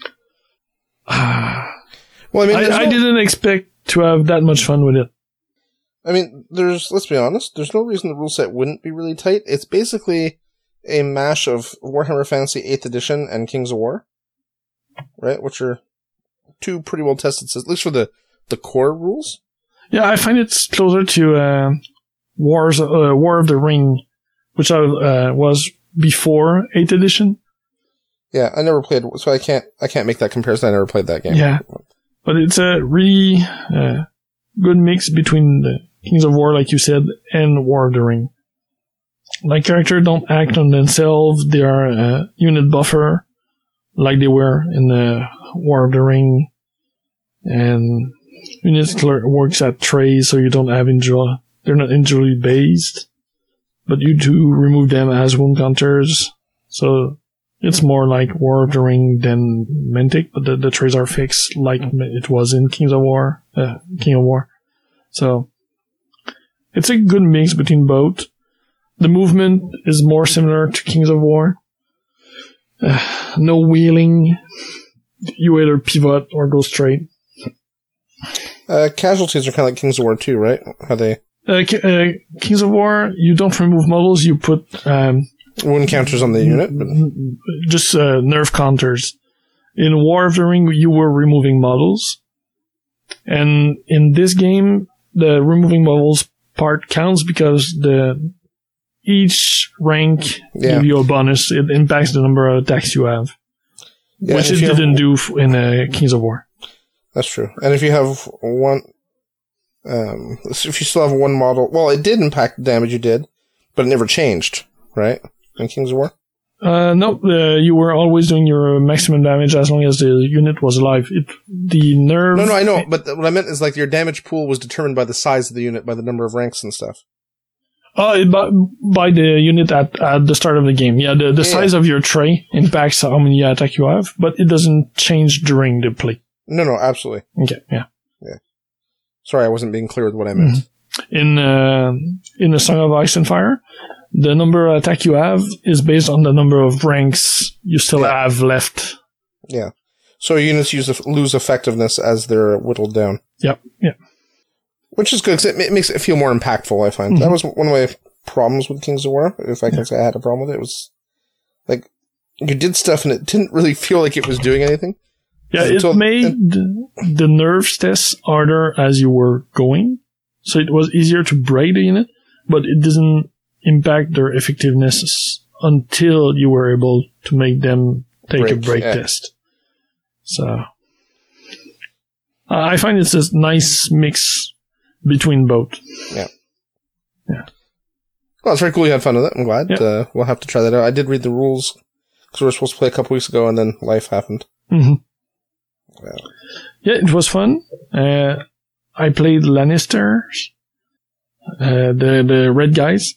Speaker 2: uh, well, I mean, I, I no- didn't expect to have that much fun with it.
Speaker 1: I mean, there's let's be honest. There's no reason the rule set wouldn't be really tight. It's basically a mash of Warhammer Fantasy eighth Edition and Kings of War, right? Which are two pretty well tested systems, at least for the, the core rules.
Speaker 2: Yeah, I find it's closer to uh, Wars, uh, War of the Ring, which I, uh, was before eighth Edition.
Speaker 1: Yeah, I never played, so I can't I can't make that comparison. I never played that game.
Speaker 2: Yeah, but it's a really uh, good mix between the Kings of War, like you said, and War of the Ring. Like, characters don't act on themselves. They are a unit buffer, like they were in the War of the Ring. And units works at trays, so you don't have injury. They're not injury based, but you do remove them as wound counters. So it's more like War of the Ring than Mantic, but the, the trays are fixed like it was in Kings of War, uh, King of War. So it's a good mix between both. The movement is more similar to Kings of War. Uh, no wheeling. You either pivot or go straight.
Speaker 1: Uh, casualties are kind of like Kings of War too, right? How they?
Speaker 2: Uh, uh, Kings of War, you don't remove models. You put um,
Speaker 1: wound counters on the unit, but
Speaker 2: just uh, nerve counters. In War of the Ring, you were removing models, and in this game, the removing models part counts because the each rank yeah. give you a bonus. It impacts the number of attacks you have, yeah, which it didn't have, do in uh, Kings of War.
Speaker 1: That's true. And if you have one, um, if you still have one model, well, it did impact the damage you did, but it never changed, right? In Kings of War?
Speaker 2: Uh, no, uh, you were always doing your maximum damage as long as the unit was alive. It, the nerve...
Speaker 1: No, no, I know, but what I meant is like your damage pool was determined by the size of the unit, by the number of ranks and stuff.
Speaker 2: Oh, by, by the unit at, at the start of the game. Yeah, the, the yeah. size of your tray impacts how many attack you have, but it doesn't change during the play.
Speaker 1: No, no, absolutely.
Speaker 2: Okay, yeah.
Speaker 1: Yeah. Sorry, I wasn't being clear with what I meant.
Speaker 2: Mm-hmm. In, uh, in A Song of Ice and Fire, the number of attack you have is based on the number of ranks you still yeah. have left.
Speaker 1: Yeah. So units use, lose effectiveness as they're whittled down.
Speaker 2: Yep, yeah.
Speaker 1: Which is good, because it, it makes it feel more impactful, I find. Mm-hmm. That was one of my problems with Kings of War, if I can yeah. say I had a problem with it. It was, like, you did stuff and it didn't really feel like it was doing anything.
Speaker 2: Yeah, it until, made and, the nerves tests harder as you were going, so it was easier to break the unit, but it doesn't impact their effectiveness until you were able to make them take break, a break yeah. test. So, uh, I find it's a nice mix between both.
Speaker 1: Yeah.
Speaker 2: Yeah.
Speaker 1: Well, it's very cool you had fun with it. I'm glad.
Speaker 2: Yeah.
Speaker 1: Uh, we'll have to try that out. I did read the rules, because we were supposed to play a couple weeks ago, and then life happened.
Speaker 2: Mm-hmm.
Speaker 1: Yeah.
Speaker 2: Yeah, it was fun. Uh, I played Lannisters, uh, the the red guys.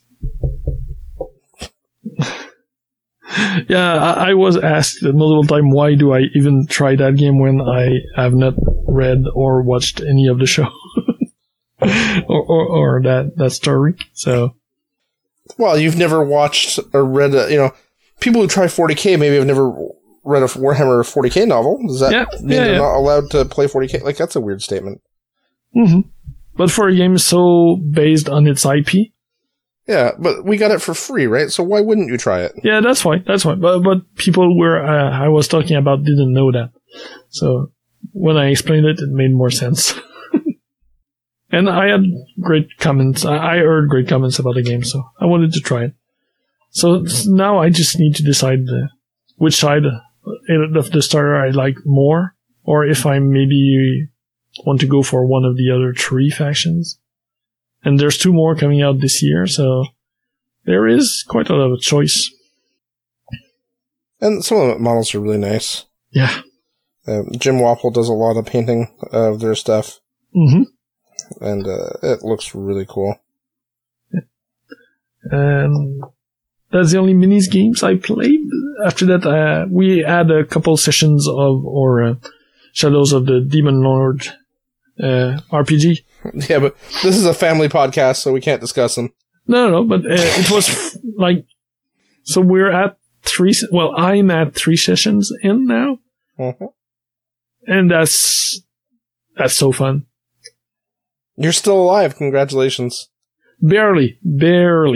Speaker 2: yeah, I, I was asked multiple times why do I even try that game when I have not read or watched any of the show or, or or that that story. So,
Speaker 1: well, you've never watched or read a, you know, people who try forty K maybe have never read a Warhammer forty K novel. Does that
Speaker 2: yeah,
Speaker 1: mean
Speaker 2: yeah,
Speaker 1: they're
Speaker 2: yeah.
Speaker 1: not allowed to play forty K? Like, that's a weird statement.
Speaker 2: Mm-hmm. But for a game so based on its I P.
Speaker 1: Yeah, but we got it for free, right? So why wouldn't you try it?
Speaker 2: Yeah, that's fine. That's fine. But but people were uh, I was talking about didn't know that. So when I explained it, it made more sense. And I had great comments. I, I heard great comments about the game, so I wanted to try it. So now I just need to decide uh, which side of the starter I like more, or if I maybe want to go for one of the other three factions. And there's two more coming out this year, so there is quite a lot of choice.
Speaker 1: And some of the models are really nice.
Speaker 2: Yeah.
Speaker 1: Uh, Jim Wapple does a lot of painting of their stuff.
Speaker 2: Mm-hmm.
Speaker 1: And uh, it looks really cool.
Speaker 2: Yeah. And that's the only minis games I played. After that, uh, we had a couple sessions of or uh, Shadows of the Demon Lord uh, R P G.
Speaker 1: Yeah, but this is a family podcast, so we can't discuss them.
Speaker 2: No, no, no but uh, it was f- like, so we're at three, well, I'm at three sessions in now.
Speaker 1: Mm-hmm.
Speaker 2: And that's, that's so fun.
Speaker 1: You're still alive. Congratulations.
Speaker 2: Barely, barely.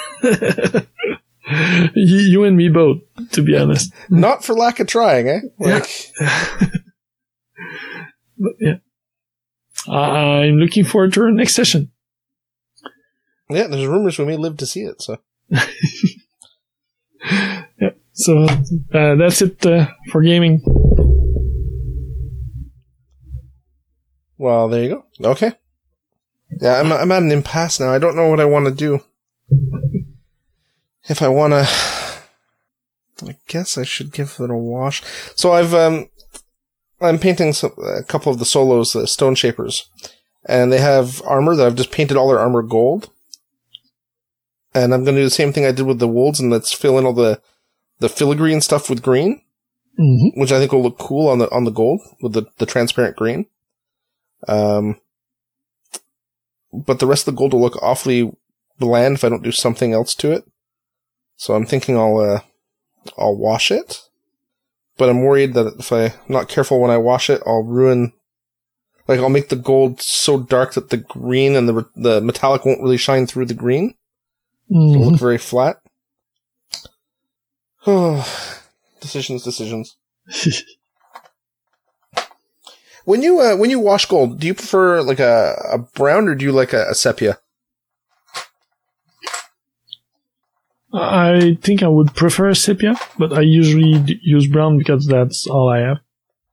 Speaker 2: you, you and me both, to be honest.
Speaker 1: Not for lack of trying, eh? Like,
Speaker 2: yeah. But yeah. I'm looking forward to our next session.
Speaker 1: Yeah, there's rumors we may live to see it, so.
Speaker 2: Yeah, so uh, that's it uh, for gaming.
Speaker 1: Well, there you go. Okay. Yeah, I'm I'm at an impasse now. I don't know what I want to do. If I want to, I guess I should give it a wash. So I've um, I'm painting some, a couple of the solos, the Stone Shapers, and they have armor that I've just painted all their armor gold. And I'm going to do the same thing I did with the wolves, and let's fill in all the the filigree and stuff with green,
Speaker 2: mm-hmm.
Speaker 1: which I think will look cool on the on the gold with the the transparent green. Um. But the rest of the gold will look awfully bland if I don't do something else to it. So I'm thinking I'll, uh, I'll wash it. But I'm worried that if I'm not careful when I wash it, I'll ruin, like I'll make the gold so dark that the green and the, the metallic won't really shine through the green.
Speaker 2: Mm-hmm.
Speaker 1: It'll look very flat. Oh, decisions, decisions. When you uh, when you wash gold, do you prefer like a, a brown or do you like a, a sepia?
Speaker 2: I think I would prefer a sepia, but I usually d- use brown because that's all I have.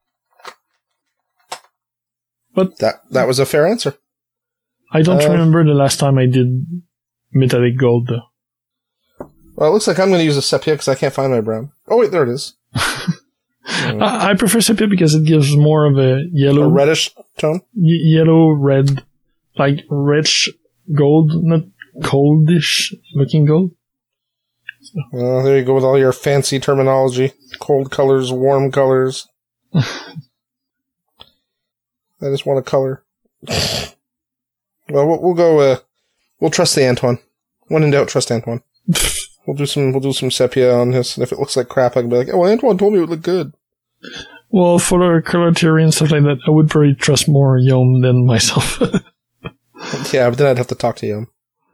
Speaker 2: But
Speaker 1: that that was a fair answer.
Speaker 2: I don't
Speaker 1: uh, remember
Speaker 2: the last time I did metallic gold, though.
Speaker 1: Well, it looks like I'm going to use a sepia because I can't find my brown. Oh wait, there it is.
Speaker 2: I, I prefer sepia because it gives more of a yellow,
Speaker 1: a reddish tone.
Speaker 2: Y- yellow red, like rich gold, not coldish looking gold. So.
Speaker 1: Well, there you go with all your fancy terminology: cold colors, warm colors. I just want a color. Well, we'll go. Uh, We'll trust the Antoine. When in doubt, trust Antoine. We'll do some, we'll do some sepia on this, and if it looks like crap, I can be like, oh, Antoine told me it would look good.
Speaker 2: Well, for the color theory and stuff like that, I would probably trust more Yom than myself.
Speaker 1: Yeah, but then I'd have to talk to Yom.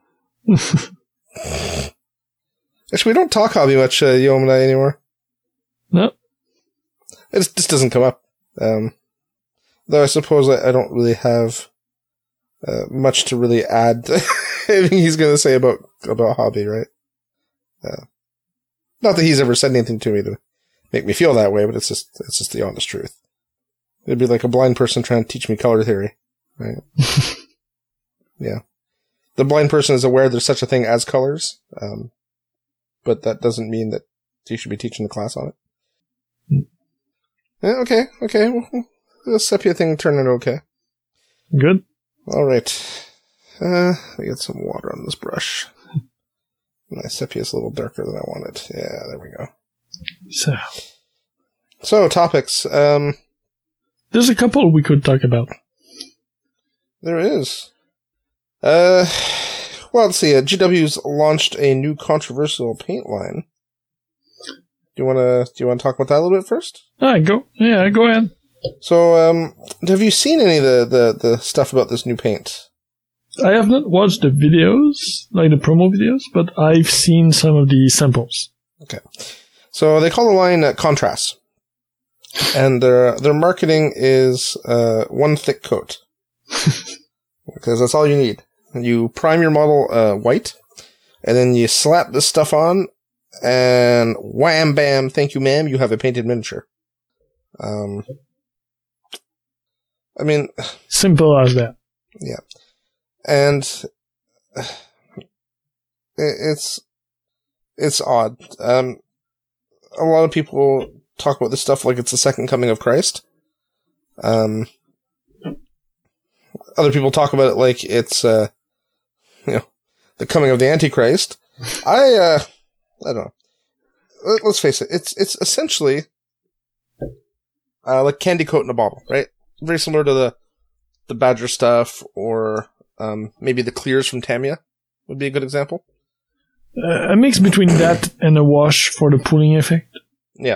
Speaker 1: Actually, we don't talk hobby much, uh, Yom and I, anymore.
Speaker 2: No.
Speaker 1: It just, just doesn't come up. Um, though I suppose I, I don't really have uh, much to really add to anything he's going to say about, about hobby, right? Uh, not that he's ever said anything to me to make me feel that way, but it's just, it's just the honest truth. It'd be like a blind person trying to teach me color theory, right? Yeah. The blind person is aware there's such a thing as colors, um, but that doesn't mean that you should be teaching the class on it. Mm. Yeah, okay, okay. Well, the sepia thing turned out okay.
Speaker 2: Good.
Speaker 1: All right. Uh, let me get some water on this brush. My sepia is a little darker than I wanted. Yeah, there we go.
Speaker 2: So,
Speaker 1: so topics. Um,
Speaker 2: there's a couple we could talk about.
Speaker 1: There is. Uh, well, let's see. Uh, G W's launched a new controversial paint line. Do you want to? Do you want to talk about that a little bit first?
Speaker 2: Ah, go. Yeah, go ahead.
Speaker 1: So, um, have you seen any of the, the, the stuff about this new paint?
Speaker 2: I have not watched the videos, like the promo videos, but I've seen some of the samples.
Speaker 1: Okay. So they call the line uh, Contrast. And their their marketing is uh, one thick coat. Because that's all you need. You prime your model uh, white, and then you slap this stuff on, and wham bam, thank you ma'am, you have a painted miniature. Um, I mean...
Speaker 2: Simple as that.
Speaker 1: Yeah. And it's it's odd. Um, a lot of people talk about this stuff like it's the second coming of Christ. Um, other people talk about it like it's uh, you know, the coming of the Antichrist. I uh, I don't know. Let's face it. It's it's essentially uh, like candy coat in a bottle, right? Very similar to the the Badger stuff, or Um, maybe the clears from Tamiya would be a good example.
Speaker 2: Uh, a mix between that and a wash for the pooling effect.
Speaker 1: Yeah.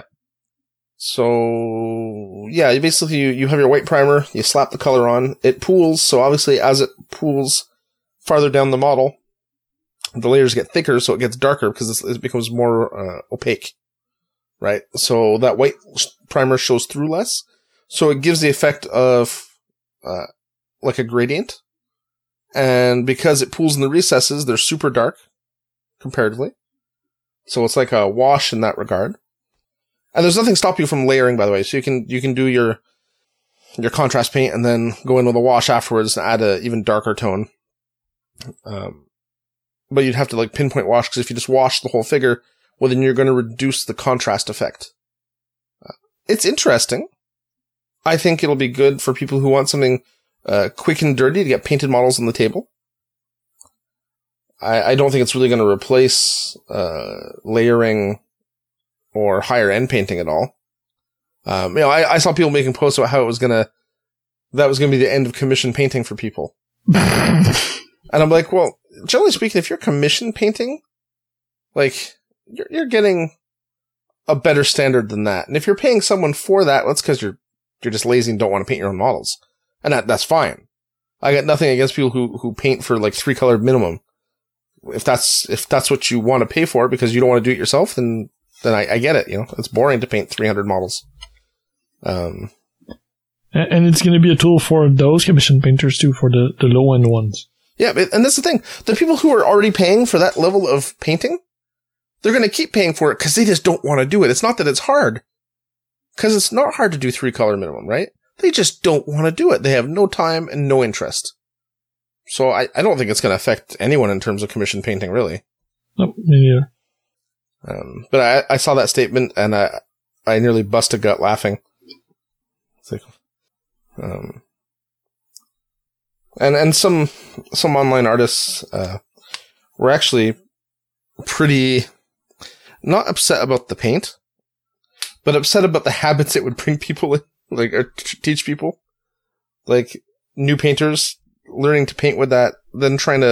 Speaker 1: So, yeah, you basically, you, you have your white primer, you slap the color on, it pools, so obviously as it pools farther down the model, the layers get thicker, so it gets darker because it's, it becomes more uh, opaque, right? So that white primer shows through less, so it gives the effect of uh, like a gradient. And because it pools in the recesses, they're super dark, comparatively. So it's like a wash in that regard. And there's nothing stopping you from layering, by the way. So you can you can do your your contrast paint and then go in with a wash afterwards and add a even darker tone. Um, but you'd have to like pinpoint wash, because if you just wash the whole figure, well, then you're going to reduce the contrast effect. Uh, it's interesting. I think it'll be good for people who want something Uh, quick and dirty to get painted models on the table. I, I don't think it's really going to replace uh, layering or higher end painting at all. Um, you know, I, I saw people making posts about how it was going to, that was going to be the end of commission painting for people. And I'm like, well, generally speaking, if you're commission painting, like, you're, you're getting a better standard than that. And if you're paying someone for that, that's because you're, you're just lazy and don't want to paint your own models. And that, that's fine. I got nothing against people who, who paint for like three color minimum. If that's, if that's what you want to pay for because you don't want to do it yourself, then, then I, I get it. You know, it's boring to paint three hundred models. Um,
Speaker 2: and it's going to be a tool for those commission painters too, for the, the low end ones.
Speaker 1: Yeah. And that's the thing. The people who are already paying for that level of painting, they're going to keep paying for it because they just don't want to do it. It's not that it's hard, because it's not hard to do three color minimum, right? They just don't want to do it. They have no time and no interest. So I, I don't think it's going to affect anyone in terms of commission painting, really.
Speaker 2: No, me neither.
Speaker 1: Um, but I, I saw that statement and I, I nearly bust a gut laughing. It's like, um, and, and some, some online artists, uh, were actually pretty not upset about the paint, but upset about the habits it would bring people in. Like, or t- teach people, like, new painters learning to paint with that, then trying to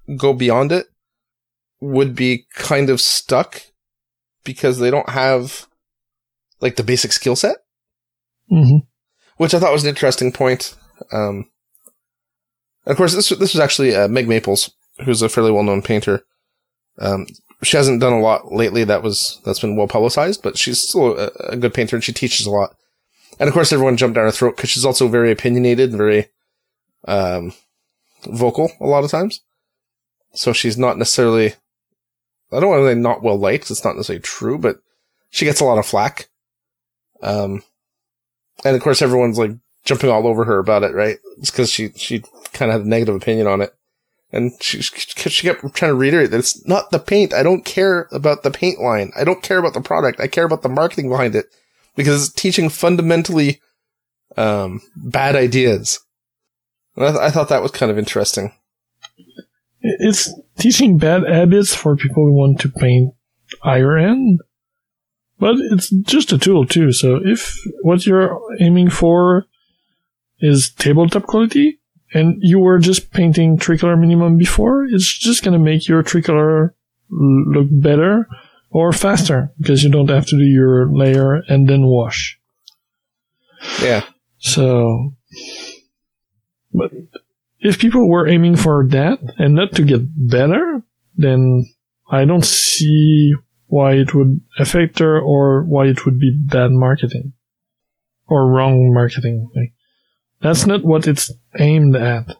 Speaker 1: go beyond it would be kind of stuck because they don't have like the basic skill set,
Speaker 2: mm-hmm.
Speaker 1: which I thought was an interesting point. Um, of course, this this was actually uh, Meg Maples, who's a fairly well-known painter. Um, she hasn't done a lot lately that was that's been well publicized, but she's still a, a good painter and she teaches a lot. And of course, everyone jumped down her throat because she's also very opinionated, very um, vocal a lot of times. So she's not necessarily, I don't want to say not well liked. It's not necessarily true, but she gets a lot of flack. Um, and of course, everyone's like jumping all over her about it, right? It's because she she kind of had a negative opinion on it. And she, she kept trying to reiterate that it's not the paint. I don't care about the paint line. I don't care about the product. I care about the marketing behind it because it's teaching fundamentally um, bad ideas. And I, th- I thought that was kind of interesting.
Speaker 2: It's teaching bad habits for people who want to paint higher end, but it's just a tool too. So if what you're aiming for is tabletop quality, and you were just painting tricolor minimum before, it's just going to make your tricolor look better or faster because you don't have to do your layer and then wash.
Speaker 1: Yeah.
Speaker 2: So, but if people were aiming for that and not to get better, then I don't see why it would affect her or why it would be bad marketing or wrong marketing. Like, that's not what it's aimed at.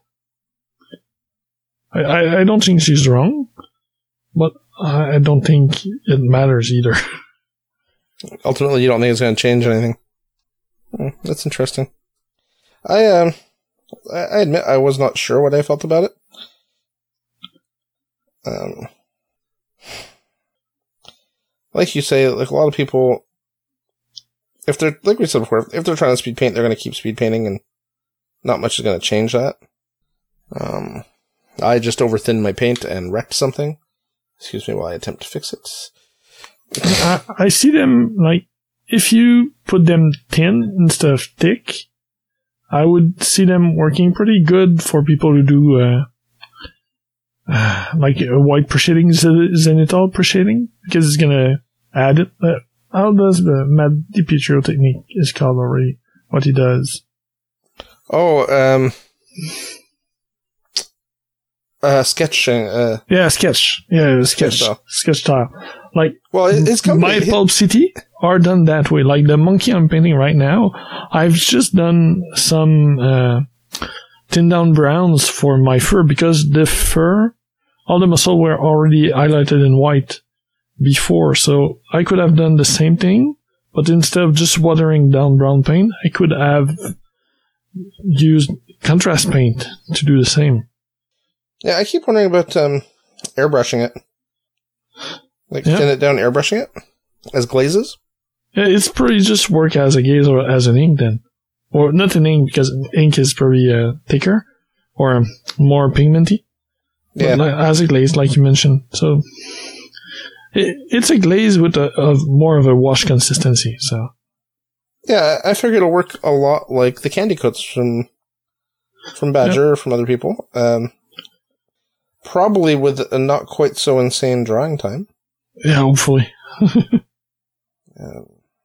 Speaker 2: I, I, I don't think she's wrong, but I don't think it matters either.
Speaker 1: Ultimately, you don't think it's going to change anything. Hmm, that's interesting. I um, I admit I was not sure what I felt about it. Um, like you say, like a lot of people, if they're like we said before, if they're trying to speed paint, they're going to keep speed painting and. Not much is going to change that. Um, I just overthinned my paint and wrecked something. Excuse me while I attempt to fix it.
Speaker 2: I, I see them, like, if you put them thin instead of thick, I would see them working pretty good for people who do, uh, uh like, a white pre-shading, zenithal pre-shading, because it's going to add it. Uh, how does the Matt DiPietro technique is called already? What he does?
Speaker 1: Oh, um, uh, sketching, uh.
Speaker 2: Yeah, sketch. Yeah, sketch. Sketch style. Sketch style. Like,
Speaker 1: well, it's
Speaker 2: my Pulp City are done that way. Like, the monkey I'm painting right now, I've just done some, uh, thin down browns for my fur because the fur, all the muscle were already highlighted in white before. So I could have done the same thing, but instead of just watering down brown paint, I could have use contrast paint to do the same.
Speaker 1: Yeah, I keep wondering about um, airbrushing it. Like, yeah. Thin it down, airbrushing it? As glazes?
Speaker 2: Yeah, it's probably just work as a glaze or as an ink then. Or not an ink, because ink is probably uh, thicker or more pigmenty. Yeah. But as a glaze, like you mentioned. So, it, it's a glaze with a, a more of a wash consistency, so...
Speaker 1: Yeah, I figure it'll work a lot like the candy coats from from Badger yep. or from other people. Um, probably with a not quite so insane drying time.
Speaker 2: Yeah, hopefully.
Speaker 1: um,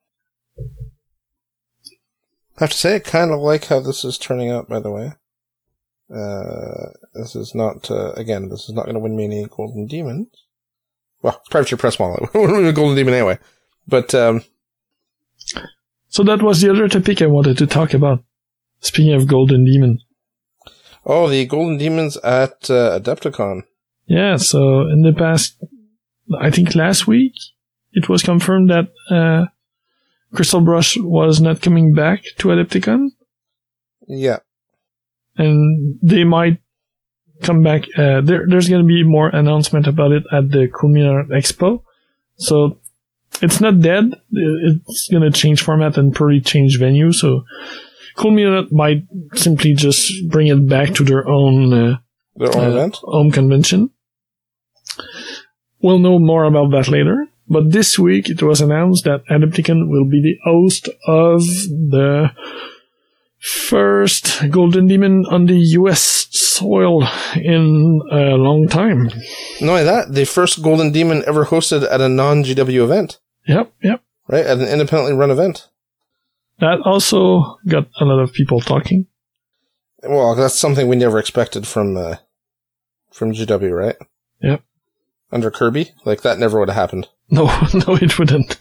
Speaker 1: I have to say, I kind of like how this is turning out, by the way. Uh, this is not, uh, again, this is not going to win me any Golden Demons. Well, Privateer Press Model. It wouldn't win a Golden Demon anyway. But, um...
Speaker 2: So that was the other topic I wanted to talk about. Speaking of Golden Demon.
Speaker 1: Oh, the Golden Demons at uh, Adepticon.
Speaker 2: Yeah, so in the past, I think last week, it was confirmed that uh, Crystal Brush was not coming back to Adepticon.
Speaker 1: Yeah.
Speaker 2: And they might come back. Uh, there, there's going to be more announcement about it at the Cool Miner Expo. So... It's not dead. It's going to change format and probably change venue. So, Cool Miner might simply just bring it back to their own, uh,
Speaker 1: their own uh, event,
Speaker 2: home convention. We'll know more about that later. But this week it was announced that Adepticon will be the host of the First Golden Demon on the U S soil in a long time.
Speaker 1: Not only that, the first Golden Demon ever hosted at a non-G W event.
Speaker 2: Yep, yep.
Speaker 1: Right, at an independently run event.
Speaker 2: That also got a lot of people talking.
Speaker 1: Well, that's something we never expected from uh, from G W, right?
Speaker 2: Yep.
Speaker 1: Under Kirby, like that never would have happened.
Speaker 2: No, no, it wouldn't.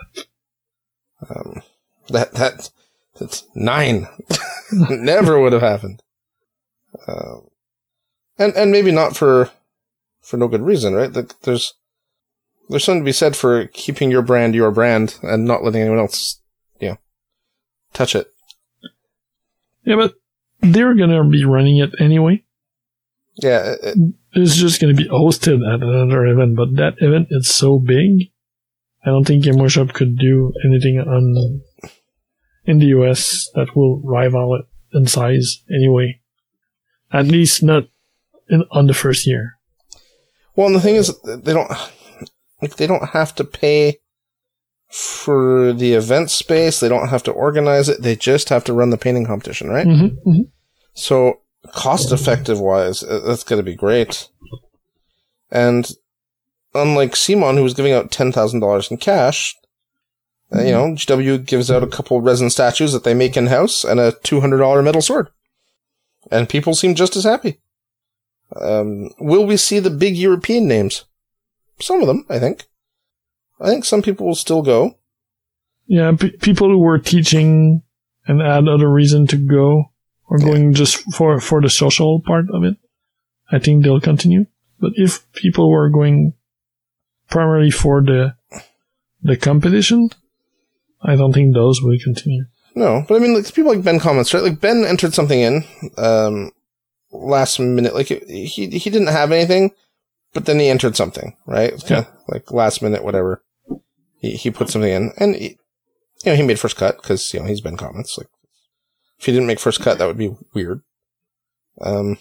Speaker 1: um, that that that's nine. Never would have happened. Uh, and and maybe not for for no good reason, right? Like, there's there's something to be said for keeping your brand your brand and not letting anyone else, you know, touch it.
Speaker 2: Yeah, but they're gonna be running it anyway.
Speaker 1: Yeah, it,
Speaker 2: it's just gonna be hosted at another event, but that event is so big, I don't think Game Workshop could do anything on in the U S that will rival it in size anyway. At least not in, on the first year.
Speaker 1: Well, and the thing is, they don't like they don't have to pay for the event space. They don't have to organize it. They just have to run the painting competition, right?
Speaker 2: Mm-hmm, mm-hmm.
Speaker 1: So, cost-effective wise, that's going to be great. And unlike Simon, who was giving out ten thousand dollars in cash, mm-hmm. uh, you know, G W gives out a couple resin statues that they make in-house and a two hundred dollars metal sword. And people seem just as happy. Um, will we see the big European names? Some of them, I think. I think some people will still go.
Speaker 2: Yeah, p- people who were teaching and had other reason to go, or yeah. going just for, for the social part of it, I think they'll continue. But if people were going primarily for the the competition, I don't think those will continue.
Speaker 1: No, but I mean, like, people like Ben comments, right? Like, Ben entered something in um, last minute. Like, he he didn't have anything, but then he entered something, right? It's kind of yeah. like last minute, whatever. He he put something in, and he, you know, he made first cut because, you know, he's Ben comments. Like, if he didn't make first cut, that would be weird. Um,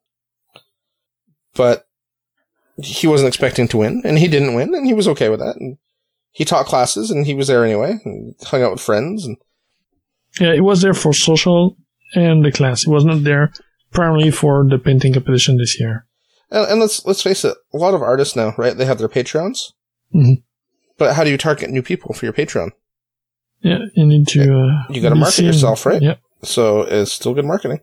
Speaker 1: but he wasn't expecting to win, and he didn't win, and he was okay with that. And he taught classes, and he was there anyway, and hung out with friends. And
Speaker 2: yeah, it was there for social and the class. It was not there primarily for the painting competition this year.
Speaker 1: And, and let's let's face it, a lot of artists now, right? They have their Patreons.
Speaker 2: Mm-hmm.
Speaker 1: But how do you target new people for your Patreon?
Speaker 2: Yeah, you need to. Uh,
Speaker 1: you got to market yourself, right?
Speaker 2: Yeah.
Speaker 1: So it's still good marketing.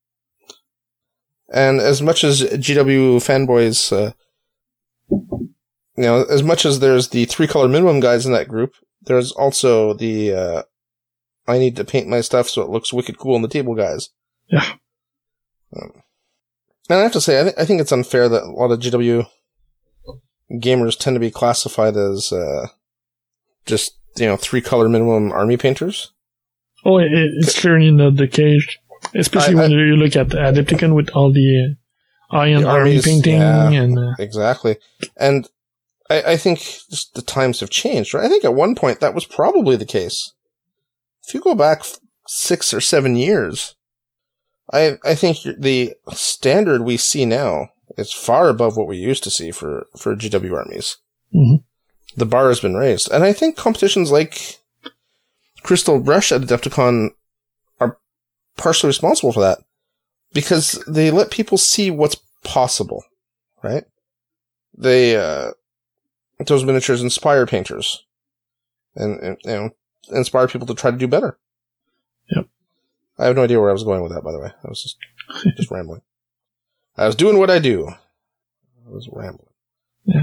Speaker 1: And as much as G W fanboys, uh, you know, as much as there's the three color minimum guys in that group, there's also the uh, I need to paint my stuff so it looks wicked cool on the table guys.
Speaker 2: Yeah.
Speaker 1: Um, and I have to say, I, th- I think it's unfair that a lot of G W gamers tend to be classified as uh, just, you know, three color minimum army painters.
Speaker 2: Oh, it, it's clearly not the case. Especially I, when I, you look at Adepticon with all the uh, iron army painting.
Speaker 1: Yeah,
Speaker 2: and uh,
Speaker 1: exactly. And I, I think just the times have changed, right? I think at one point that was probably the case. If you go back six or seven years, I I think the standard we see now is far above what we used to see for, for G W armies.
Speaker 2: Mm-hmm.
Speaker 1: The bar has been raised. And I think competitions like Crystal Brush at Adepticon are partially responsible for that. Because they let people see what's possible, right? They, uh, those miniatures inspire painters. And, and, you know, inspire people to try to do better.
Speaker 2: Yep.
Speaker 1: I have no idea where I was going with that, by the way. I was just, just rambling. I was doing what I do. I was rambling.
Speaker 2: Yeah.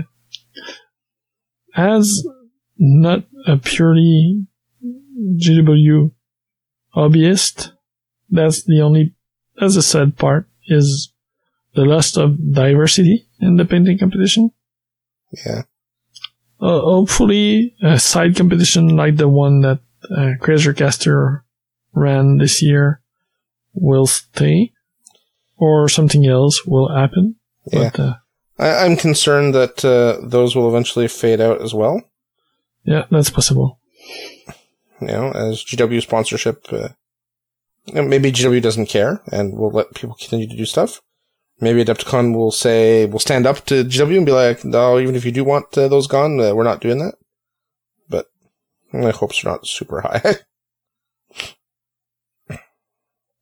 Speaker 2: As not a purely G W hobbyist, that's the only, that's the sad part, is the loss of diversity in the painting competition.
Speaker 1: Yeah.
Speaker 2: Uh, hopefully, a side competition like the one that uh, Crasercaster ran this year will stay, or something else will happen.
Speaker 1: Yeah.
Speaker 2: But, uh,
Speaker 1: I, I'm concerned that uh, those will eventually fade out as well.
Speaker 2: Yeah, that's possible.
Speaker 1: You know, as G W sponsorship, uh, you know, maybe G W doesn't care and will let people continue to do stuff. Maybe Adepticon will say, will stand up to G W and be like, no, even if you do want uh, those gone, uh, we're not doing that. But my hopes are not super high.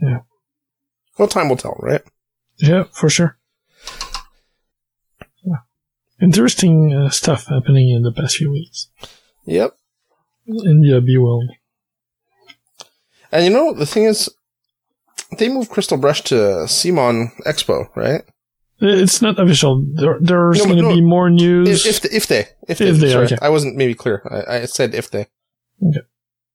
Speaker 2: Yeah.
Speaker 1: Well, time will tell, right?
Speaker 2: Yeah, for sure. Yeah. Interesting uh, stuff happening in the past few weeks.
Speaker 1: Yep.
Speaker 2: In the hobby world.
Speaker 1: And you know, the thing is, they moved Crystal Brush to CMON Expo, right?
Speaker 2: It's not official. There, there's
Speaker 1: No,
Speaker 2: going to
Speaker 1: no,
Speaker 2: be more news.
Speaker 1: If, if, the, if they. If they.
Speaker 2: If they,
Speaker 1: sorry,
Speaker 2: okay.
Speaker 1: I wasn't maybe clear. I, I said if they.
Speaker 2: Okay.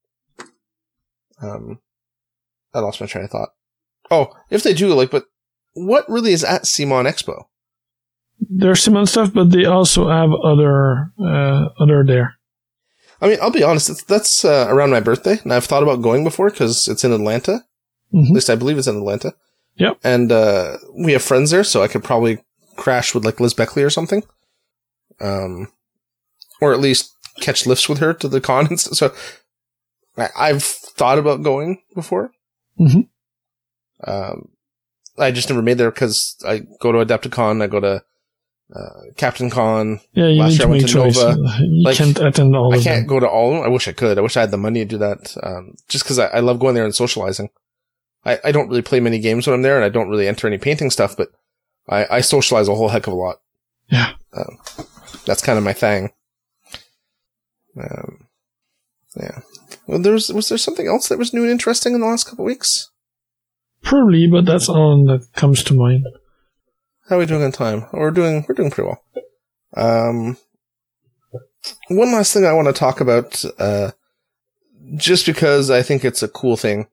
Speaker 1: Um, I lost my train of thought. Oh, if they do, like, but what really is at CMON Expo?
Speaker 2: There's CMON stuff, but they also have other, uh, other there.
Speaker 1: I mean, I'll be honest, it's, that's uh, around my birthday, and I've thought about going before because it's in Atlanta.
Speaker 2: Mm-hmm.
Speaker 1: At least I believe it's in Atlanta.
Speaker 2: Yep.
Speaker 1: And uh, we have friends there, so I could probably crash with, like, Liz Beckley or something. Um, or at least catch lifts with her to the con. And so I, I've thought about going before.
Speaker 2: Mm-hmm.
Speaker 1: Um, I just never made there because I go to Adepticon, I go to uh, Captain Con.
Speaker 2: Yeah, you
Speaker 1: Last
Speaker 2: need
Speaker 1: year
Speaker 2: to
Speaker 1: I went
Speaker 2: make
Speaker 1: to
Speaker 2: choice.
Speaker 1: Nova.
Speaker 2: You
Speaker 1: Like,
Speaker 2: can't attend all
Speaker 1: I
Speaker 2: of
Speaker 1: can't
Speaker 2: them.
Speaker 1: go to all of them. I wish I could. I wish I had the money to do that. Um, just because I, I love going there and socializing. I, I don't really play many games when I'm there, and I don't really enter any painting stuff, but I, I socialize a whole heck of a lot.
Speaker 2: Yeah.
Speaker 1: Um, that's kind of my thing. Um, yeah. Well, there's was there something else that was new and interesting in the last couple of weeks?
Speaker 2: Probably, but that's all that comes to mind.
Speaker 1: How are we doing on time? Oh, we're doing we're doing pretty well. Um, one last thing I want to talk about, uh, just because I think it's a cool thing,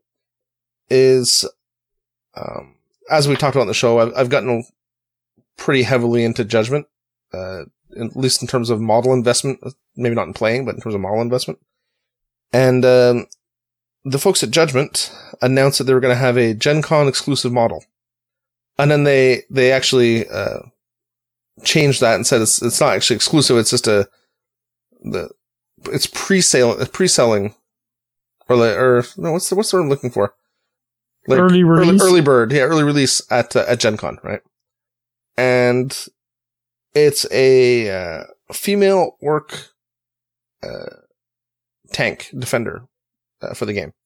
Speaker 1: is um, as we talked about in the show, I've, I've gotten pretty heavily into Judgment, uh, at least in terms of model investment. Maybe not in playing, but in terms of model investment. And um, the folks at Judgment announced that they were going to have a Gen Con exclusive model. And then they, they actually, uh, changed that and said it's, it's not actually exclusive. It's just a, the, it's pre-sale, pre-selling, or like, or, no, what's the, what's the word I'm looking for? Like,
Speaker 2: early release?
Speaker 1: Early, early bird. Yeah, early release at, uh, at Gen Con, right? And it's a, uh, female orc, uh, tank defender, uh, for the game.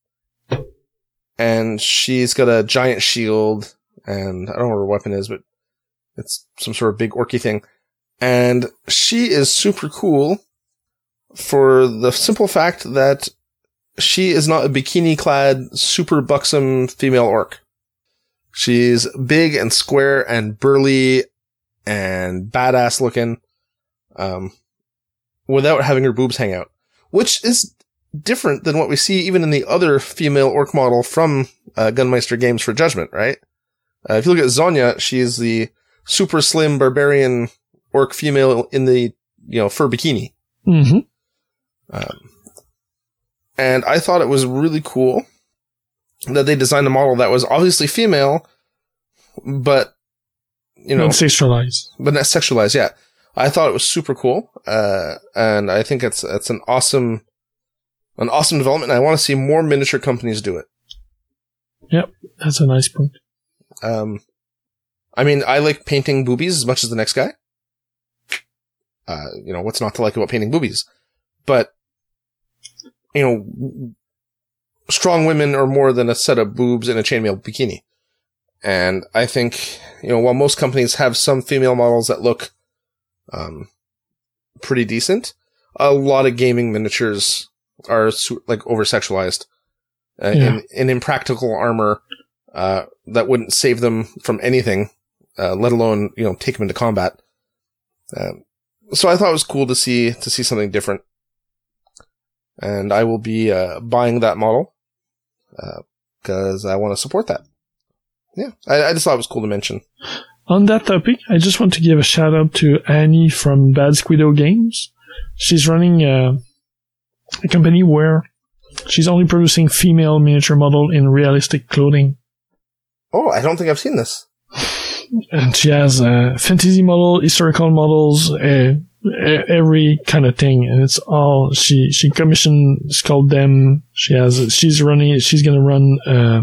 Speaker 1: And she's got a giant shield, and I don't know what her weapon is, but it's some sort of big orky thing. And she is super cool for the simple fact that she is not a bikini-clad, super buxom female orc. She's big and square and burly and badass looking, um, without having her boobs hang out, which is different than what we see even in the other female orc model from uh, Gunmeister Games for Judgment, right? Uh, if you look at Zonya, she's the super slim barbarian orc female in the, you know, fur bikini.
Speaker 2: Mm-hmm.
Speaker 1: Um, and I thought it was really cool that they designed a model that was obviously female, but, you know,
Speaker 2: Not sexualized.
Speaker 1: but not sexualized. Yeah. I thought it was super cool. Uh, and I think it's, it's an awesome, an awesome development. And I want to see more miniature companies do it.
Speaker 2: Yep. That's a nice point.
Speaker 1: Um, I mean, I like painting boobies as much as the next guy. Uh, you know, what's not to like about painting boobies? But, you know, strong women are more than a set of boobs in a chainmail bikini. And I think, you know, while most companies have some female models that look, um, pretty decent, a lot of gaming miniatures are su- like over-sexualized, uh,
Speaker 2: Yeah.
Speaker 1: in, in impractical armor, uh, that wouldn't save them from anything, uh, let alone, you know, take them into combat. Um, so I thought it was cool to see, to see something different. And I will be, uh, buying that model, uh, cause I want to support that. Yeah. I, I just thought it was cool to mention.
Speaker 2: On that topic, I just want to give a shout out to Annie from Bad Squido Games. She's running a, a company where she's only producing female miniature model in realistic clothing.
Speaker 1: Oh, I don't think I've seen this.
Speaker 2: And she has a fantasy model, historical models, uh, every kind of thing. And it's all, she, she commissioned, sculpt them. She has, she's running, she's gonna run, uh,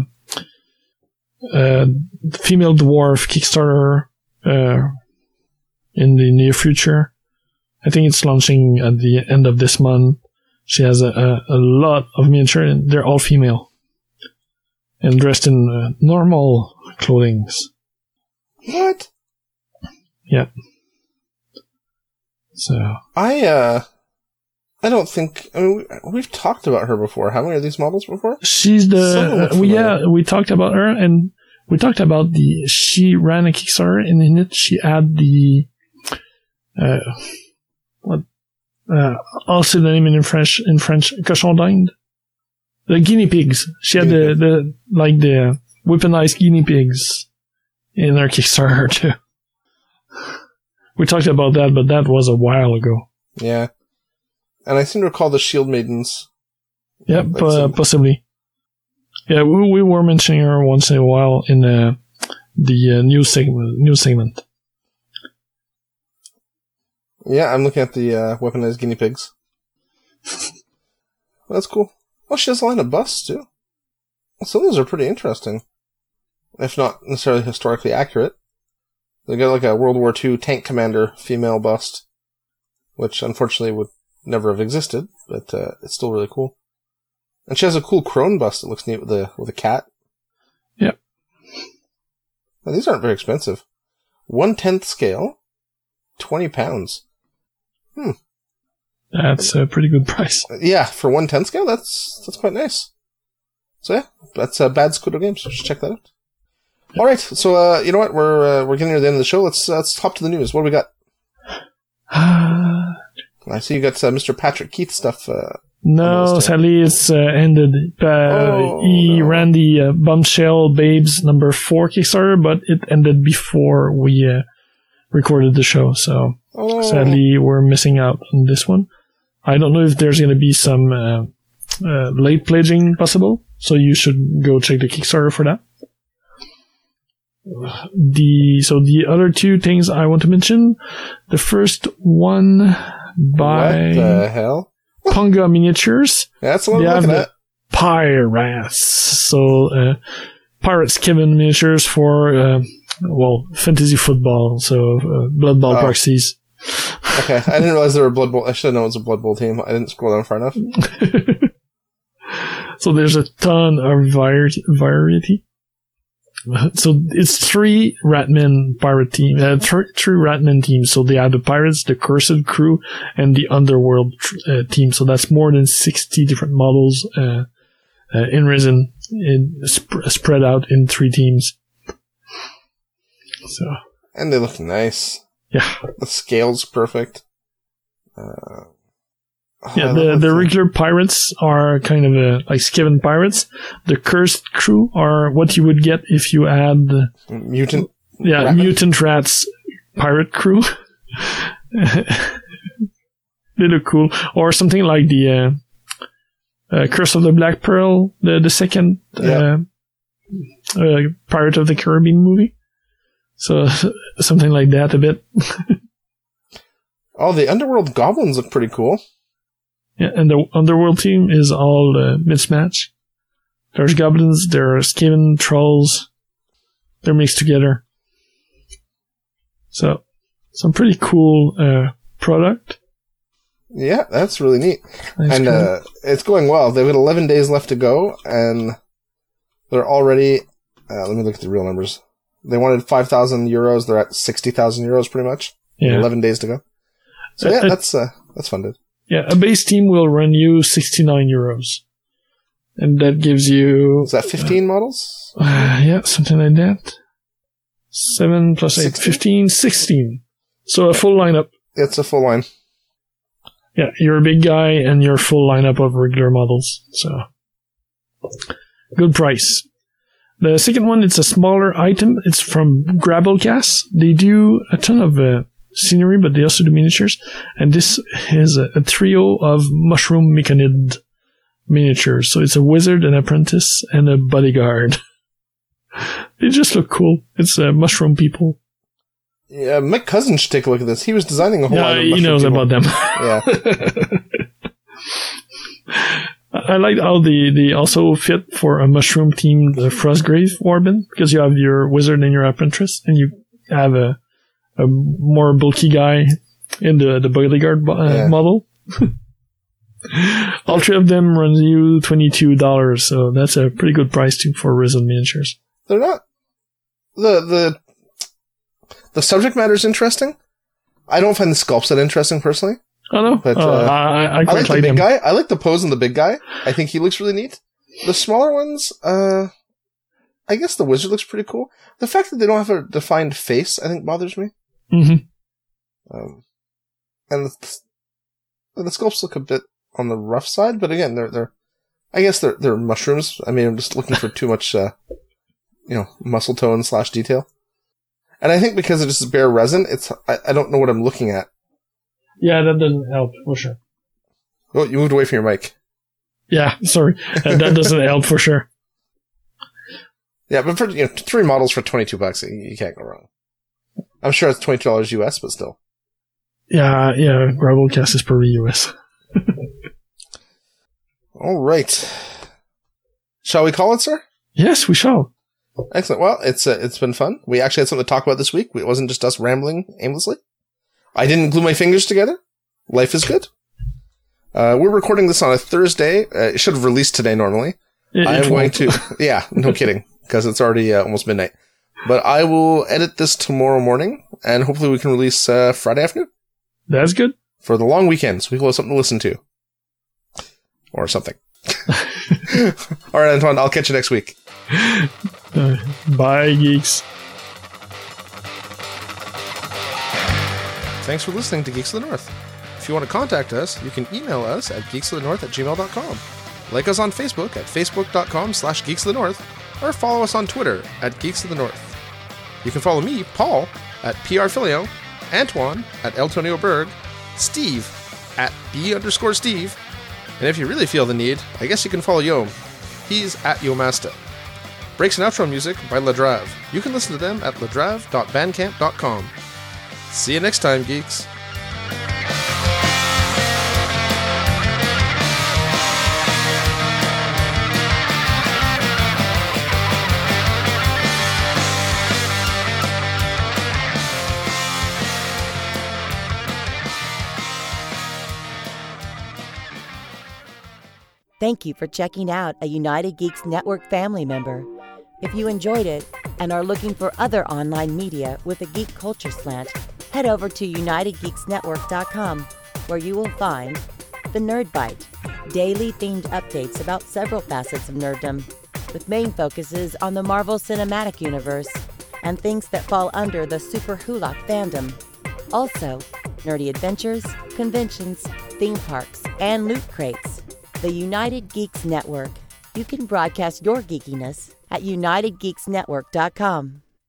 Speaker 2: uh, female dwarf Kickstarter, uh, in the near future. I think it's launching at the end of this month. She has a, a, a lot of miniature and they're all female. and dressed in uh, normal clothing.
Speaker 1: What?
Speaker 2: Yeah. So
Speaker 1: I uh, I don't think. I mean, we, we've talked about her before. How many of these models before?
Speaker 2: she's the uh, we, yeah. We talked about her, and we talked about the. She ran a Kickstarter, and in it she had the. Uh, what? Uh, I'll say the name in French. In French, cochon d'Inde. The guinea pigs. She had the, the like the weaponized guinea pigs in her Kickstarter too. We talked about that, but that was a while ago.
Speaker 1: Yeah, and I seem to recall the Shield Maidens.
Speaker 2: Yep, like uh, possibly. Yeah, we, we were mentioning her once in a while in uh, the uh, news segment. News segment.
Speaker 1: Yeah, I'm looking at the uh, weaponized guinea pigs. That's cool. Oh, she has a line of busts, too. Some of those are pretty interesting. If not necessarily historically accurate. They got like a World War Two tank commander female bust, which unfortunately would never have existed, but uh, it's still really cool. And she has a cool crone bust that looks neat with a, with a cat.
Speaker 2: Yep.
Speaker 1: Now, these aren't very expensive. One-tenth scale, twenty pounds. Hmm.
Speaker 2: That's a pretty good price.
Speaker 1: Yeah, for one-tenth scale, that's that's quite nice. So yeah, that's uh, Bad Squiddo Games. Just check that out. All right, so uh, you know what? We're uh, we're getting near the end of the show. Let's uh, let's hop to the news. What do we got? I see you got uh, Mister Patrick Keith stuff. Uh,
Speaker 2: no, sadly, it's uh, ended. Uh,
Speaker 1: oh,
Speaker 2: he
Speaker 1: no.
Speaker 2: ran the uh, Bombshell Babes number four Kickstarter, but it ended before we uh, recorded the show. So
Speaker 1: oh.
Speaker 2: sadly, we're missing out on this one. I don't know if there's going to be some uh, uh, late pledging possible, so you should go check the Kickstarter for that. The so the other two things I want to mention. The first one by
Speaker 1: what the hell?
Speaker 2: Punga Miniatures.
Speaker 1: Yeah, that's the one
Speaker 2: they
Speaker 1: I'm
Speaker 2: have
Speaker 1: looking
Speaker 2: the
Speaker 1: at.
Speaker 2: Pirates. So uh, Pirates Kevin miniatures for uh, well fantasy football. So uh, Blood Bowl
Speaker 1: oh.
Speaker 2: proxies.
Speaker 1: Okay, I didn't realize there were Blood Bowl. I should have known it was a Blood Bowl team. I didn't scroll down far enough.
Speaker 2: So there's a ton of variety. variety. So it's three Ratman pirate team, uh, th- three Ratman teams. So they have the pirates, the Cursed Crew, and the Underworld uh, team. So that's more than sixty different models uh, uh, in resin, in, sp- spread out in three teams. So
Speaker 1: and they look nice.
Speaker 2: Yeah,
Speaker 1: the scale's perfect. Uh,
Speaker 2: yeah, the the regular pirates are kind of a, like Skaven pirates. The Cursed Crew are what you would get if you had
Speaker 1: mutant.
Speaker 2: Yeah,
Speaker 1: Rabbit?
Speaker 2: Mutant Rats pirate crew. They look cool, or something like the uh, uh, Curse of the Black Pearl, the the second
Speaker 1: yeah.
Speaker 2: uh, uh, Pirate of the Caribbean movie. So something like that a bit.
Speaker 1: Oh, the Underworld goblins look pretty cool.
Speaker 2: Yeah, and the Underworld team is all uh, mismatch. There's goblins, there's Skaven trolls. They're mixed together. So, some pretty cool uh, product.
Speaker 1: Yeah, that's really neat.
Speaker 2: That's
Speaker 1: and
Speaker 2: cool.
Speaker 1: uh, it's going well. They've got eleven days left to go, and they're already... Uh, let me look at the real numbers. They wanted five thousand euros. They're at sixty thousand euros pretty much.
Speaker 2: Yeah.
Speaker 1: eleven days to go. So yeah,
Speaker 2: uh,
Speaker 1: that's uh, that's fun, dude.
Speaker 2: Yeah, a base team will run you sixty-nine euros. And that gives you...
Speaker 1: Is that fifteen uh, models?
Speaker 2: Uh, yeah, something like that. seven plus eight,
Speaker 1: sixteen?
Speaker 2: fifteen, sixteen. So a full lineup.
Speaker 1: It's a full line.
Speaker 2: Yeah, you're a big guy and you're full lineup of regular models. So, good price. The second one, it's a smaller item. It's from Grabblecast. They do a ton of uh, scenery, but they also do miniatures. And this is a, a trio of mushroom mechanid miniatures. So it's a wizard, an apprentice, and a bodyguard. They just look cool. It's uh, mushroom people.
Speaker 1: Yeah, Mike Cousins should take a look at this. He was designing a whole
Speaker 2: yeah,
Speaker 1: lot of
Speaker 2: he knows
Speaker 1: people.
Speaker 2: about them.
Speaker 1: Yeah.
Speaker 2: I like how they, they also fit for a mushroom themed uh, Frostgrave Warband, because you have your wizard and your apprentice, and you have a, a more bulky guy in the, the bodyguard uh,
Speaker 1: yeah.
Speaker 2: model. All three of them run you twenty-two dollars, so that's a pretty good price too for resin miniatures.
Speaker 1: They're not the the the subject matter is interesting. I don't find the sculpts that interesting personally.
Speaker 2: Oh no,
Speaker 1: but
Speaker 2: uh,
Speaker 1: uh,
Speaker 2: I, I,
Speaker 1: I
Speaker 2: quite
Speaker 1: like the
Speaker 2: like
Speaker 1: big
Speaker 2: them.
Speaker 1: guy. I like the pose in the big guy. I think he looks really neat. The smaller ones, uh, I guess the wizard looks pretty cool. The fact that they don't have a defined face, I think, bothers me.
Speaker 2: Mm-hmm.
Speaker 1: Um, and the, the sculpts look a bit on the rough side, but again, they're they're. I guess they're they're mushrooms. I mean, I'm just looking for too much, uh, you know, muscle tone slash detail. And I think because it's just bare resin, it's I, I don't know what I'm looking at.
Speaker 2: Yeah, that doesn't help for sure.
Speaker 1: Oh, you moved away from your mic.
Speaker 2: Yeah, sorry, uh, that doesn't help for sure.
Speaker 1: Yeah, but for you know, three models for twenty-two bucks, you, you can't go wrong. I'm sure it's twenty-two dollars U S, but still.
Speaker 2: Yeah, yeah, Gravelcast is probably U S.
Speaker 1: All right. Shall we call it, sir?
Speaker 2: Yes, we shall.
Speaker 1: Excellent. Well, it's uh, it's been fun. We actually had something to talk about this week. It wasn't just us rambling aimlessly. I didn't glue my fingers together. Life is good. Uh, we're recording this on a Thursday. Uh, it should have released today normally.
Speaker 2: It,
Speaker 1: I am
Speaker 2: it
Speaker 1: going
Speaker 2: won't.
Speaker 1: to... Yeah, no kidding, because it's already uh, almost midnight. But I will edit this tomorrow morning, and hopefully we can release uh, Friday afternoon.
Speaker 2: That's good.
Speaker 1: For the long weekend, so people have something to listen to. Or something. All right, Antoine, I'll catch you next week.
Speaker 2: Uh, bye, geeks.
Speaker 1: Thanks for listening to Geeks of the North. If you want to contact us, you can email us at geeksofthenorth at gmail dot com. Like us on Facebook at facebook.com slash geeksofthenorth, or follow us on Twitter at Geeks of the North. You can follow me, Paul, at prfilio, Antoine at Eltonio Berg, Steve at B underscore Steve, and if you really feel the need, I guess you can follow Yom. He's at Yomasta. Breaks and outro music by Ladrave. You can listen to them at ladrave dot bandcamp dot com. See you next time, geeks.
Speaker 3: Thank you for checking out a United Geeks Network family member. If you enjoyed it and are looking for other online media with a geek culture slant, head over to united geeks network dot com, where you will find The Nerd Bite, daily themed updates about several facets of nerddom, with main focuses on the Marvel Cinematic Universe and things that fall under the Super Hulak fandom. Also, nerdy adventures, conventions, theme parks, and loot crates. The United Geeks Network. You can broadcast your geekiness at united geeks network dot com.